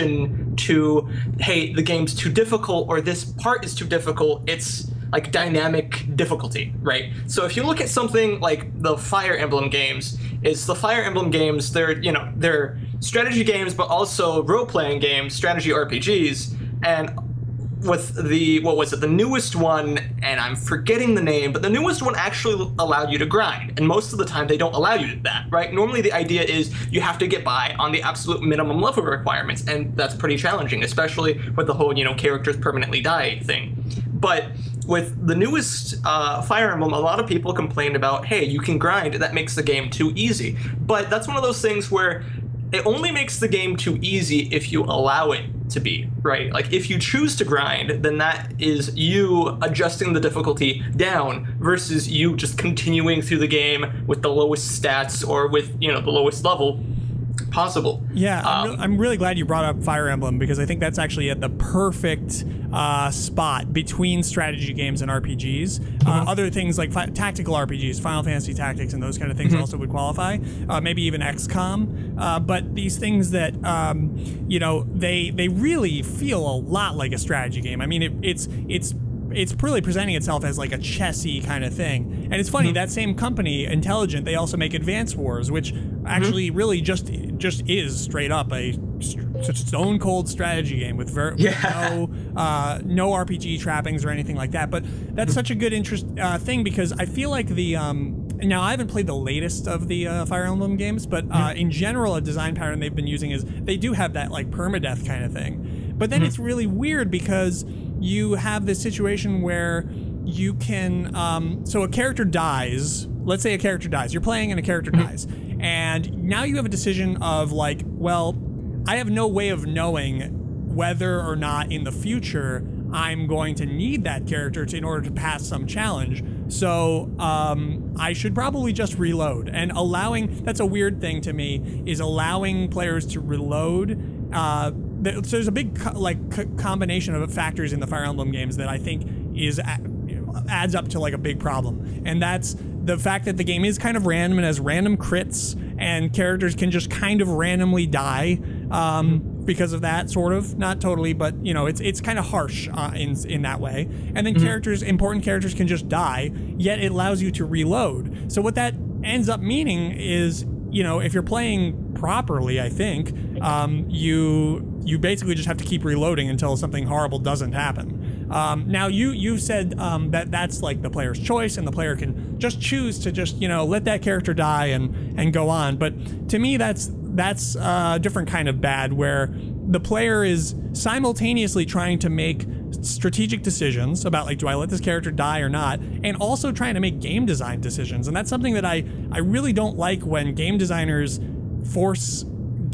to, hey, the game's too difficult or this part is too difficult. It's like dynamic difficulty, right? So if you look at something like the Fire Emblem games, is the Fire Emblem games, they're, you know, they're strategy games, but also role-playing games, strategy R P Gs, and with the, what was it, the newest one, and I'm forgetting the name, but the newest one actually allowed you to grind, and most of the time they don't allow you to do that, right? Normally the idea is you have to get by on the absolute minimum level requirements, and that's pretty challenging, especially with the whole, you know, characters permanently die thing. But with the newest uh, Fire Emblem, a lot of people complained about, hey, you can grind, that makes the game too easy. But that's one of those things where it only makes the game too easy if you allow it to be, right? Like, if you choose to grind, then that is you adjusting the difficulty down versus you just continuing through the game with the lowest stats or with, you know, the lowest level possible. Yeah, I'm, um, re- I'm really glad you brought up Fire Emblem because I think that's actually at the perfect uh, spot between strategy games and R P Gs. Mm-hmm. Uh, other things like fi- tactical R P Gs, Final Fantasy Tactics, and those kind of things mm-hmm. also would qualify. Uh, maybe even X COM. Uh, but these things that um, you know, they they really feel a lot like a strategy game. I mean, it, it's it's. It's really presenting itself as like a chessy kind of thing. And it's funny, mm-hmm. that same company, Intelligent, they also make Advance Wars, which actually mm-hmm. really just just is straight up a stone cold strategy game with ver- yeah. no uh, no R P G trappings or anything like that. But that's mm-hmm. such a good interest uh, thing because I feel like the um, now I haven't played the latest of the uh, Fire Emblem games, but uh, mm-hmm. in general, a design pattern they've been using is they do have that like permadeath kind of thing. But then mm-hmm. it's really weird because you have this situation where you can, um, so a character dies, let's say a character dies, you're playing and a character mm-hmm. dies, and now you have a decision of like, well, I have no way of knowing whether or not in the future I'm going to need that character to, in order to pass some challenge. So um, I should probably just reload. And allowing, that's a weird thing to me, is allowing players to reload. Uh, th- so there's a big co- like co- combination of factors in the Fire Emblem games that I think is a- adds up to like a big problem. And that's the fact that the game is kind of random and has random crits, and characters can just kind of randomly die um, because of that, sort of. Not totally, but you know, it's it's kind of harsh uh, in in that way. And then mm-hmm. characters, important characters, can just die, yet it allows you to reload. So what that ends up meaning is, you know, if you're playing properly, I think um, you you basically just have to keep reloading until something horrible doesn't happen. Um, now, you you said um, that that's like the player's choice, and the player can just choose to just, you know, let that character die and and go on. But to me, that's that's a different kind of bad, where the player is simultaneously trying to make strategic decisions about, like, do I let this character die or not, and also trying to make game design decisions. And that's something that I I really don't like, when game designers force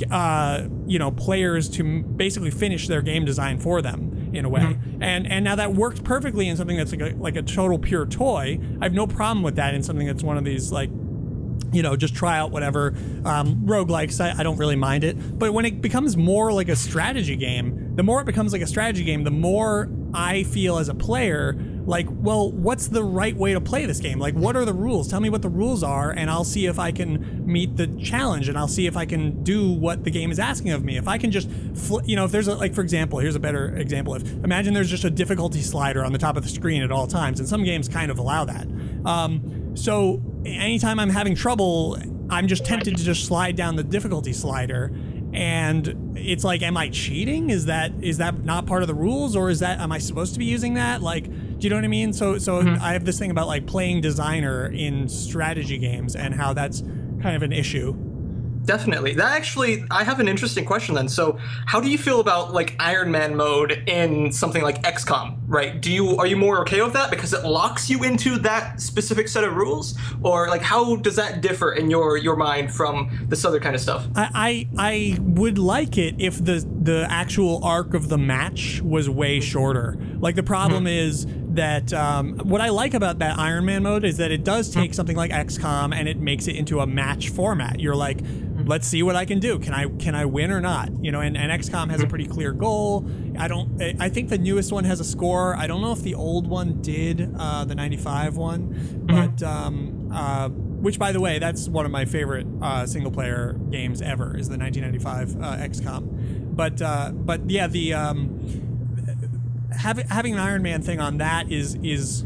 uh, you know, players to basically finish their game design for them in a way. Mm-hmm. And and now that works perfectly in something that's like a, like a total pure toy. I have no problem with that in something that's one of these, like, you know, just try out whatever um, roguelikes. I, I don't really mind it. But when it becomes more like a strategy game, the more it becomes like a strategy game, the more I feel as a player like, well, what's the right way to play this game? Like, what are the rules? Tell me what the rules are, and I'll see if I can meet the challenge, and I'll see if I can do what the game is asking of me. If I can just, fl- you know, if there's a, like, for example, here's a better example. If imagine there's just a difficulty slider on the top of the screen at all times, and some games kind of allow that. Um, so anytime I'm having trouble, I'm just tempted to just slide down the difficulty slider. And it's like, am I cheating? Is that is that not part of the rules, or is that, am I supposed to be using that? Like, do you know what I mean? So so mm-hmm. I have this thing about, like, playing designer in strategy games and how that's kind of an issue. Definitely. That actually, I have an interesting question then. So how do you feel about, like, Iron Man mode in something like X COM, right? Do you, are you more okay with that because it locks you into that specific set of rules? Or, like, how does that differ in your, your mind from this other kind of stuff? I, I, I would like it if the, the actual arc of the match was way shorter. Like, the problem mm-hmm. is that um, what I like about that Iron Man mode is that it does take something like X COM and it makes it into a match format. You're like, let's see what I can do. Can I can I win or not? You know, and, and X COM has a pretty clear goal. I don't. I think the newest one has a score. I don't know if the old one did, uh, the ninety-five one, but um, uh, which, by the way, that's one of my favorite uh, single player games ever, is the nineteen ninety-five uh, X COM. but uh, but yeah, the um, having having an Iron Man thing on that is is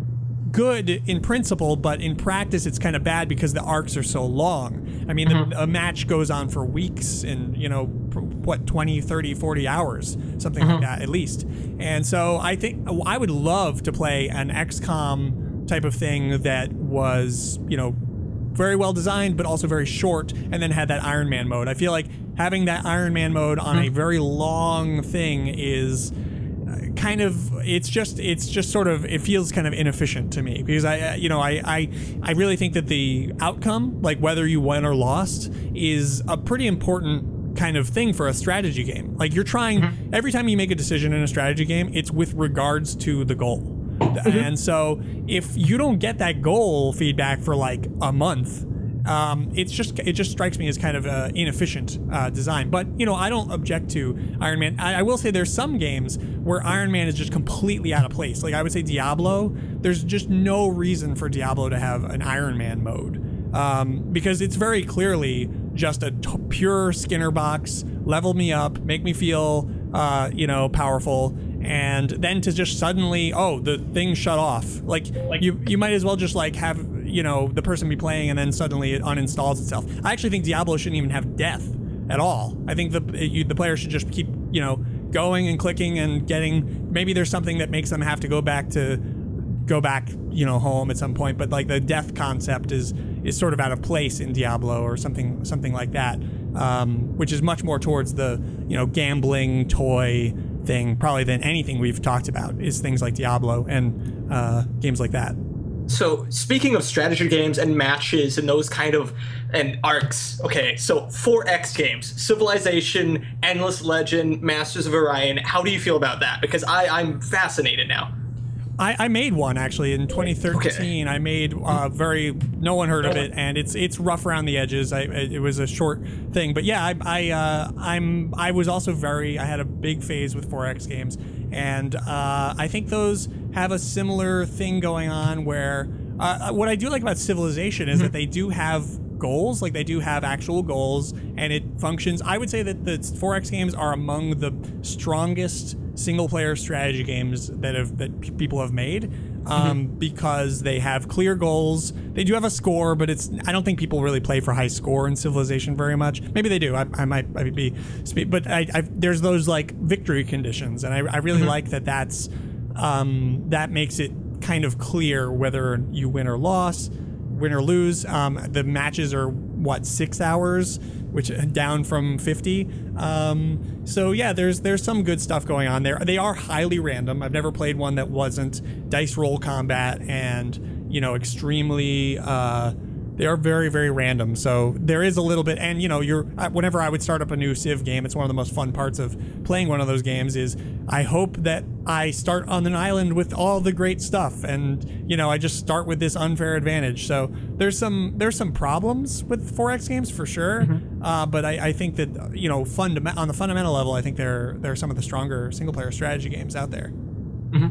good in principle, but in practice it's kind of bad because the arcs are so long. I mean, mm-hmm. the, a match goes on for weeks and, you know, what, twenty, thirty, forty hours, something mm-hmm. like that at least. And so I think I would love to play an X COM type of thing that was, you know, very well designed, but also very short, and then had that Iron Man mode. I feel like having that Iron Man mode on mm-hmm. a very long thing is kind of, it's just it's just sort of, it feels kind of inefficient to me, because I you know I I, I really think that the outcome, like whether you won or lost, is a pretty important kind of thing for a strategy game. Like you're trying, mm-hmm. every time you make a decision in a strategy game, it's with regards to the goal. Mm-hmm. And so if you don't get that goal feedback for like a month, Um, it's just it just strikes me as kind of uh, inefficient uh, design. But you know, I don't object to Iron Man. I, I will say there's some games where Iron Man is just completely out of place. Like I would say Diablo. There's just no reason for Diablo to have an Iron Man mode, um, because it's very clearly just a t- pure Skinner box. Level me up, make me feel uh, you know powerful. And then to just suddenly, oh, the thing shut off. Like, like you, you might as well just like have, you know, the person be playing and then suddenly it uninstalls itself. I actually think Diablo shouldn't even have death at all. I think the you, the player should just keep, you know, going and clicking and getting. Maybe there's something that makes them have to go back to, go back, you know, home at some point. But like the death concept is is sort of out of place in Diablo or something something like that, um, which is much more towards the, you know, gambling toy thing probably than anything we've talked about, is things like Diablo and uh, games like that. So speaking of strategy games and matches and those kind of and arcs, okay, so four X games, Civilization, Endless Legend, Masters of Orion, how do you feel about that? Because I, I'm fascinated now. I, I made one actually in twenty thirteen. Okay. I made uh, very no one heard of it, and it's it's rough around the edges. I, it was a short thing, but yeah, I I uh, I'm I was also very I had a big phase with four X games, and uh, I think those have a similar thing going on where uh, what I do like about Civilization is mm-hmm. that they do have goals, like they do have actual goals, and it functions. I would say that the four X games are among the strongest single-player strategy games that have that p- people have made, um, mm-hmm. because they have clear goals. They do have a score, but it's I don't think people really play for high score in Civilization very much. Maybe they do. I, I might I might be, but I, I, there's those like victory conditions, and I, I really mm-hmm. like that. That's um, that makes it kind of clear whether you win or loss. Win or lose. Um, the matches are what, six hours, which down from fifty. Um, so yeah, there's there's some good stuff going on there. They are highly random. I've never played one that wasn't dice roll combat and, you know, extremely. Uh, they are very, very random. So there is a little bit, and you know, you're whenever I would start up a new Civ game, it's one of the most fun parts of playing one of those games is I hope that I start on an island with all the great stuff, and you know, I just start with this unfair advantage. So there's some there's some problems with four X games for sure, mm-hmm. uh, but I, I think that, you know, funda- on the fundamental level, I think they're they're some of the stronger single player strategy games out there. Mm-hmm.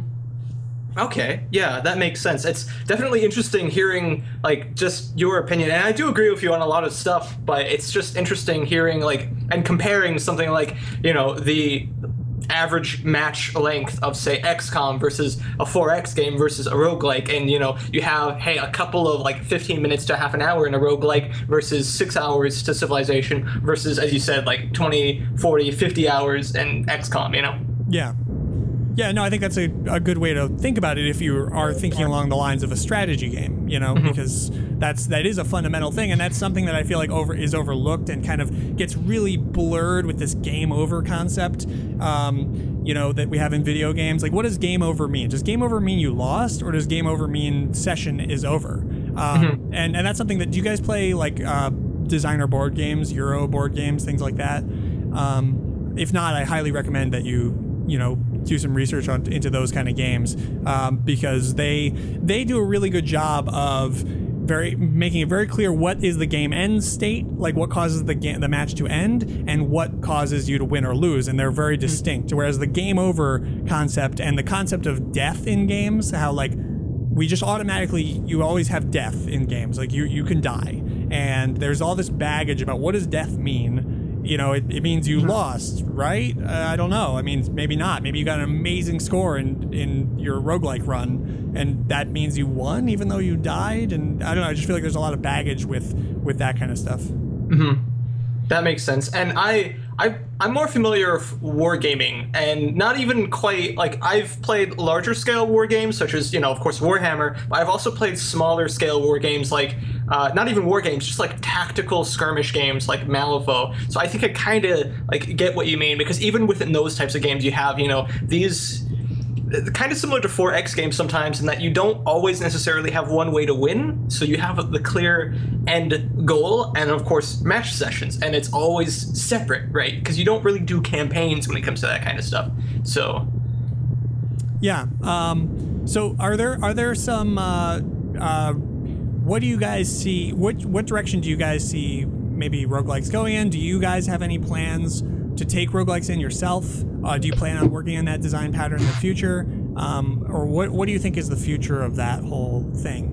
Okay, yeah, that makes sense. It's definitely interesting hearing, like, just your opinion. And I do agree with you on a lot of stuff, but it's just interesting hearing, like, and comparing something like, you know, the average match length of, say, X COM versus a four X game versus a roguelike. And, you know, you have, hey, a couple of, like, fifteen minutes to half an hour in a roguelike versus six hours to Civilization versus, as you said, like, twenty, forty, fifty hours in X COM, you know? Yeah. Yeah, no, I think that's a, a good way to think about it if you are thinking along the lines of a strategy game, you know, mm-hmm. because that's that is a fundamental thing, and that's something that I feel like over is overlooked and kind of gets really blurred with this game over concept, um, you know, that we have in video games. Like, what does game over mean? Does game over mean you lost, or does game over mean session is over? Um, mm-hmm. and, and that's something that, do you guys play, like, uh, designer board games, Euro board games, things like that? Um, if not, I highly recommend that you, you know, do some research on into those kind of games, um, because they they do a really good job of very making it very clear what is the game end state, like what causes the game the match to end, and what causes you to win or lose, and they're very distinct. Whereas the game over concept and the concept of death in games, how like we just automatically you always have death in games, like you you can die, and there's all this baggage about what does death mean you know, it, it means you lost, right? Uh, I don't know. I mean, maybe not. Maybe you got an amazing score in, in your roguelike run, and that means you won even though you died. And I don't know. I just feel like there's a lot of baggage with, with that kind of stuff. Mm-hmm. That makes sense. And I, I, I'm more familiar with wargaming, and not even quite, like, I've played larger scale war games, such as, you know, of course, Warhammer, but I've also played smaller scale war games, like, uh, not even war games, just like tactical skirmish games like Malifaux. So I think I kind of, like, get what you mean, because even within those types of games, you have, you know, these... kind of similar to four X games sometimes, in that you don't always necessarily have one way to win. So you have the clear end goal and, of course, match sessions. And it's always separate, right? Because you don't really do campaigns when it comes to that kind of stuff. So... Yeah. Um, so are there are there some... Uh, uh, what do you guys see... What, what direction do you guys see maybe roguelikes going in? Do you guys have any plans to take roguelikes in yourself? Uh, do you plan on working on that design pattern in the future? Um, or what, what do you think is the future of that whole thing?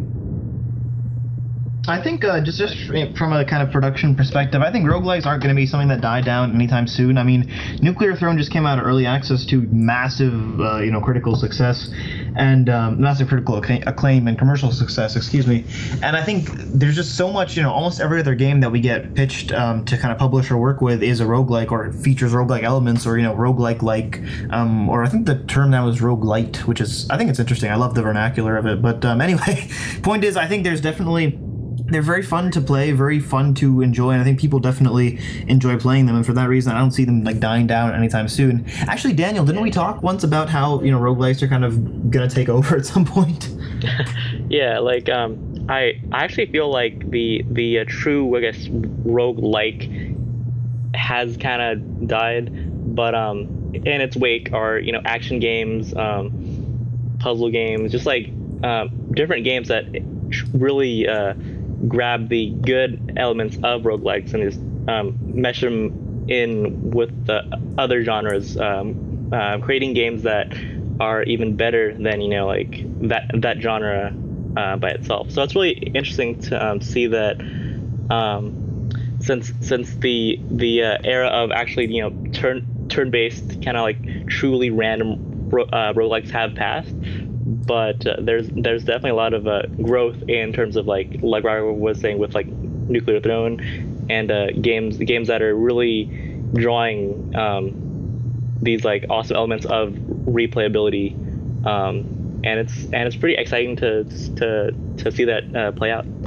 I think uh, just, just from a kind of production perspective, I think roguelikes aren't going to be something that die down anytime soon. I mean, Nuclear Throne just came out of early access to massive, uh, you know, critical success and um, massive critical acclaim and commercial success, excuse me. And I think there's just so much, you know, almost every other game that we get pitched um, to kind of publish or work with is a roguelike or features roguelike elements or, you know, roguelike-like, um, or I think the term now is roguelite, which is, I think it's interesting. I love the vernacular of it. But um, anyway, point is, I think there's definitely... They're very fun to play, very fun to enjoy, and I think people definitely enjoy playing them, and for that reason, I don't see them, like, dying down anytime soon. Actually, Daniel, didn't we talk once about how, you know, roguelikes are kind of gonna take over at some point? Yeah, like, um, I I actually feel like the, the uh, true, I guess, roguelike has kind of died, but um, in its wake are, you know, action games, um, puzzle games, just, like, um, different games that really, uh, grab the good elements of roguelikes and just um, mesh them in with the other genres, um, uh, creating games that are even better than, you know, like that that genre uh, by itself. So it's really interesting to um, see that um, since since the the uh, era of actually, you know, turn turn-based kind of like truly random ro- uh, roguelikes have passed. But uh, there's there's definitely a lot of uh, growth in terms of, like like Robert was saying, with like Nuclear Throne and uh, games games that are really drawing um, these like awesome elements of replayability, um, and it's and it's pretty exciting to to to see that uh, play out.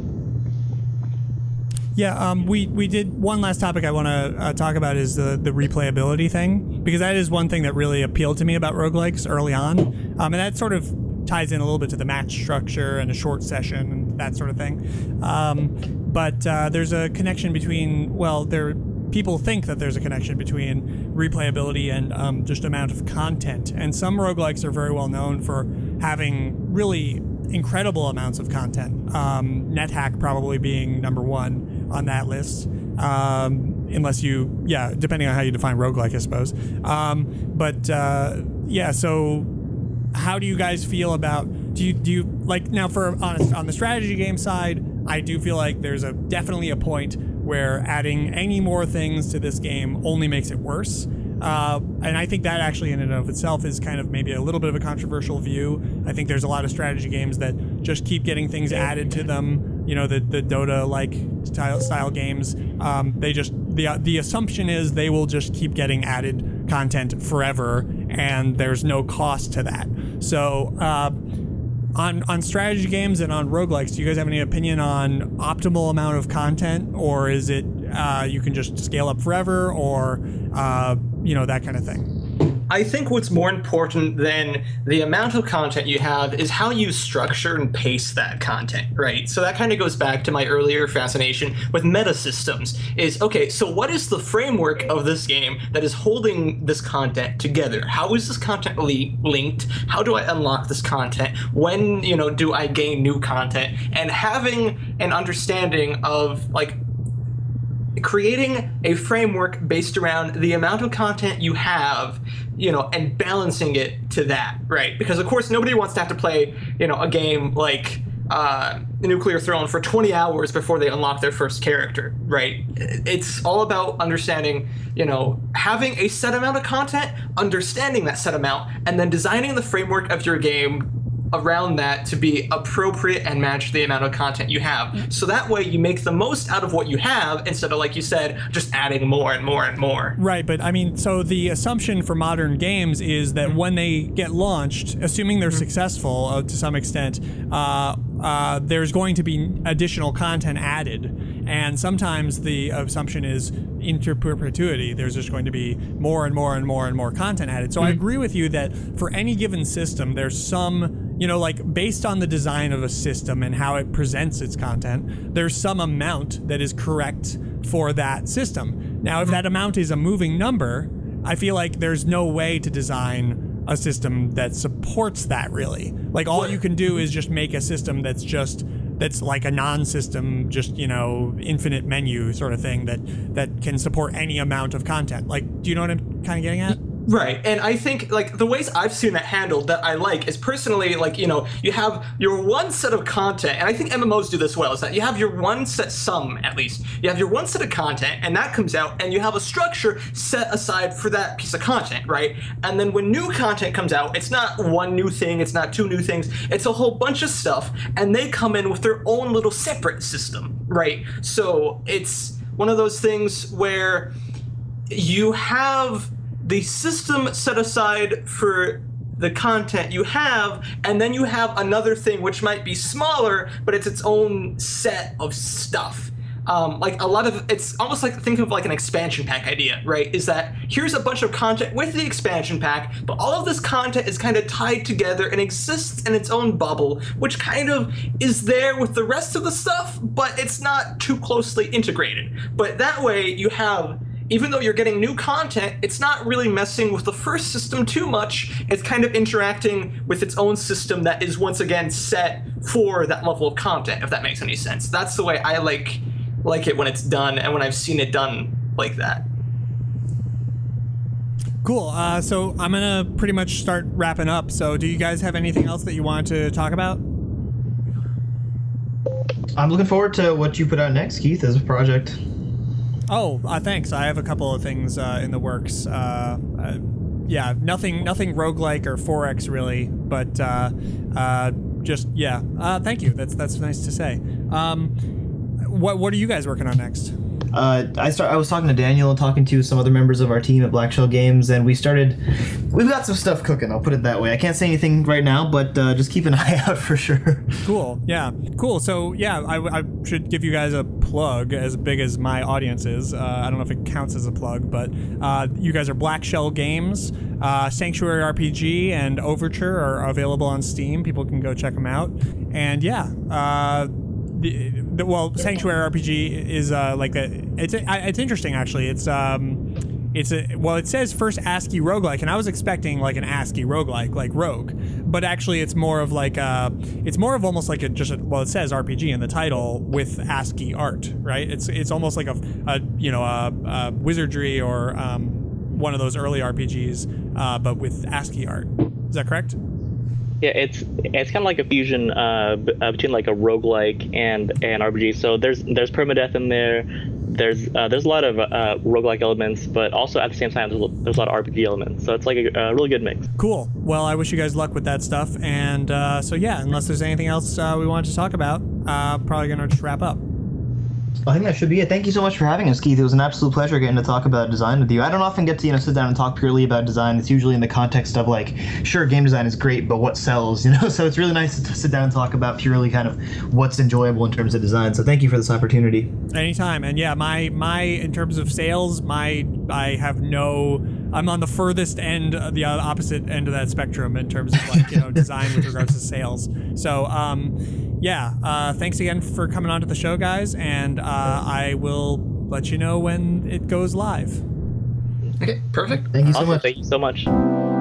Yeah, um, we, we did one last topic I want to uh, talk about is the, the replayability thing, because that is one thing that really appealed to me about roguelikes early on, um, and that sort of ties in a little bit to the match structure and a short session and that sort of thing. Um, but uh, there's a connection between, well, there people think that there's a connection between replayability and um, just amount of content, and some roguelikes are very well known for having really incredible amounts of content. Um, NetHack probably being number one on that list, um, unless you, yeah, depending on how you define roguelike, I suppose. Um, but uh, yeah, so how do you guys feel about, do you, do you like, now for on, on the strategy game side, I do feel like there's a definitely a point where adding any more things to this game only makes it worse. Uh, and I think that actually in and of itself is kind of maybe a little bit of a controversial view. I think there's a lot of strategy games that just keep getting things added to them. You know, the, the Dota-like style, style games, um, they just, the, the assumption is they will just keep getting added content forever, and there's no cost to that. So, uh, on, on strategy games and on roguelikes, do you guys have any opinion on optimal amount of content, or is it uh, you can just scale up forever, or uh, you know, that kind of thing? I think what's more important than the amount of content you have is how you structure and pace that content, right? So that kind of goes back to my earlier fascination with meta systems. Is, okay, so what is the framework of this game that is holding this content together? How is this content li- linked? How do I unlock this content? When, you know, do I gain new content? And having an understanding of, like, creating a framework based around the amount of content you have, you know, and balancing it to that, right? Because of course nobody wants to have to play, you know, a game like uh, Nuclear Throne for twenty hours before they unlock their first character, right? It's all about understanding, you know, having a set amount of content, understanding that set amount, and then designing the framework of your game around that to be appropriate and match the amount of content you have. So that way you make the most out of what you have instead of, like you said, just adding more and more and more. Right, but I mean, so the assumption for modern games is that when they get launched, assuming they're successful uh, to some extent, uh, uh, there's going to be additional content added. And sometimes the assumption is into perpetuity. There's just going to be more and more and more and more content added. So mm-hmm. I agree with you that for any given system, there's some, you know, like based on the design of a system and how it presents its content, there's some amount that is correct for that system. Now, if that amount is a moving number, I feel like there's no way to design a system that supports that really. Like all you can do is just make a system that's just that's like a non-system, just, you know, infinite menu sort of thing that that can support any amount of content. Like, do you know what I'm kind of getting at? Right, and I think, like, the ways I've seen it handled that I like is personally, like, you know, you have your one set of content, and I think M M Os do this well, is that you have your one set, some at least, you have your one set of content, and that comes out, and you have a structure set aside for that piece of content, right? And then when new content comes out, it's not one new thing, it's not two new things, it's a whole bunch of stuff, and they come in with their own little separate system, right? So it's one of those things where you have the system set aside for the content you have, and then you have another thing which might be smaller, but it's its own set of stuff. Um, like a lot of, it's almost like, think of like an expansion pack idea, right? Is that here's a bunch of content with the expansion pack, but all of this content is kind of tied together and exists in its own bubble, which kind of is there with the rest of the stuff, but it's not too closely integrated. But that way you have, even though you're getting new content, it's not really messing with the first system too much. It's kind of interacting with its own system that is once again set for that level of content, if that makes any sense. That's the way I like like it when it's done and when I've seen it done like that. Cool. Uh, so I'm going to pretty much start wrapping up. So do you guys have anything else that you want to talk about? I'm looking forward to what you put out next, Keith, as a project. Oh, uh, thanks. I have a couple of things uh, in the works. Uh, uh, yeah, nothing nothing roguelike or four X really, but uh, uh, just, yeah. Uh, thank you. That's that's nice to say. Um, what what are you guys working on next? Uh, I start. I was talking to Daniel and talking to some other members of our team at Black Shell Games, and we started. We've got some stuff cooking. I'll put it that way. I can't say anything right now, but uh, just keep an eye out for sure. Cool. Yeah. Cool. So yeah, I, I should give you guys a plug as big as my audience is. Uh, I don't know if it counts as a plug, but uh, you guys are Black Shell Games. Uh, Sanctuary R P G and Overture are available on Steam. People can go check them out. And yeah. Uh, The, the, well, Sanctuary R P G is uh, like a it's a, it's interesting actually. It's um it's a well it says first ASCII roguelike, and I was expecting like an ASCII roguelike like Rogue, but actually it's more of like a it's more of almost like a just a, well it says R P G in the title with ASCII art, right? It's it's almost like a, a you know a, a wizardry or um, one of those early R P Gs, uh, but with ASCII art. Is that correct? Yeah, it's it's kind of like a fusion uh, b- uh, between like a roguelike and an R P G. So there's there's permadeath in there. There's uh, there's a lot of uh, roguelike elements, but also at the same time there's, there's a lot of R P G elements. So it's like a, a really good mix. Cool. Well, I wish you guys luck with that stuff. And uh, so yeah, unless there's anything else uh, we wanted to talk about, uh, probably gonna just wrap up. I think that should be it. Thank you so much for having us, Keith. It was an absolute pleasure getting to talk about design with you. I don't often get to, you know, sit down and talk purely about design. It's usually in the context of like, sure, game design is great, but what sells, you know? So it's really nice to sit down and talk about purely kind of what's enjoyable in terms of design. So thank you for this opportunity. Anytime. And yeah, my my in terms of sales, my I have no. I'm on the furthest end, the opposite end of that spectrum in terms of like, you know, design with regards to sales. So, um, yeah, uh, thanks again for coming on to the show, guys, and uh, I will let you know when it goes live. Okay, perfect. Thank you so Awesome. much. Thank you so much.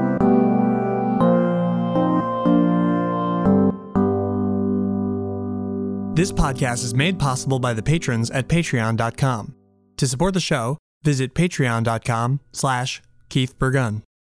This podcast is made possible by the patrons at patreon dot com. To support the show, visit patreon dot com slash Keith Burgun.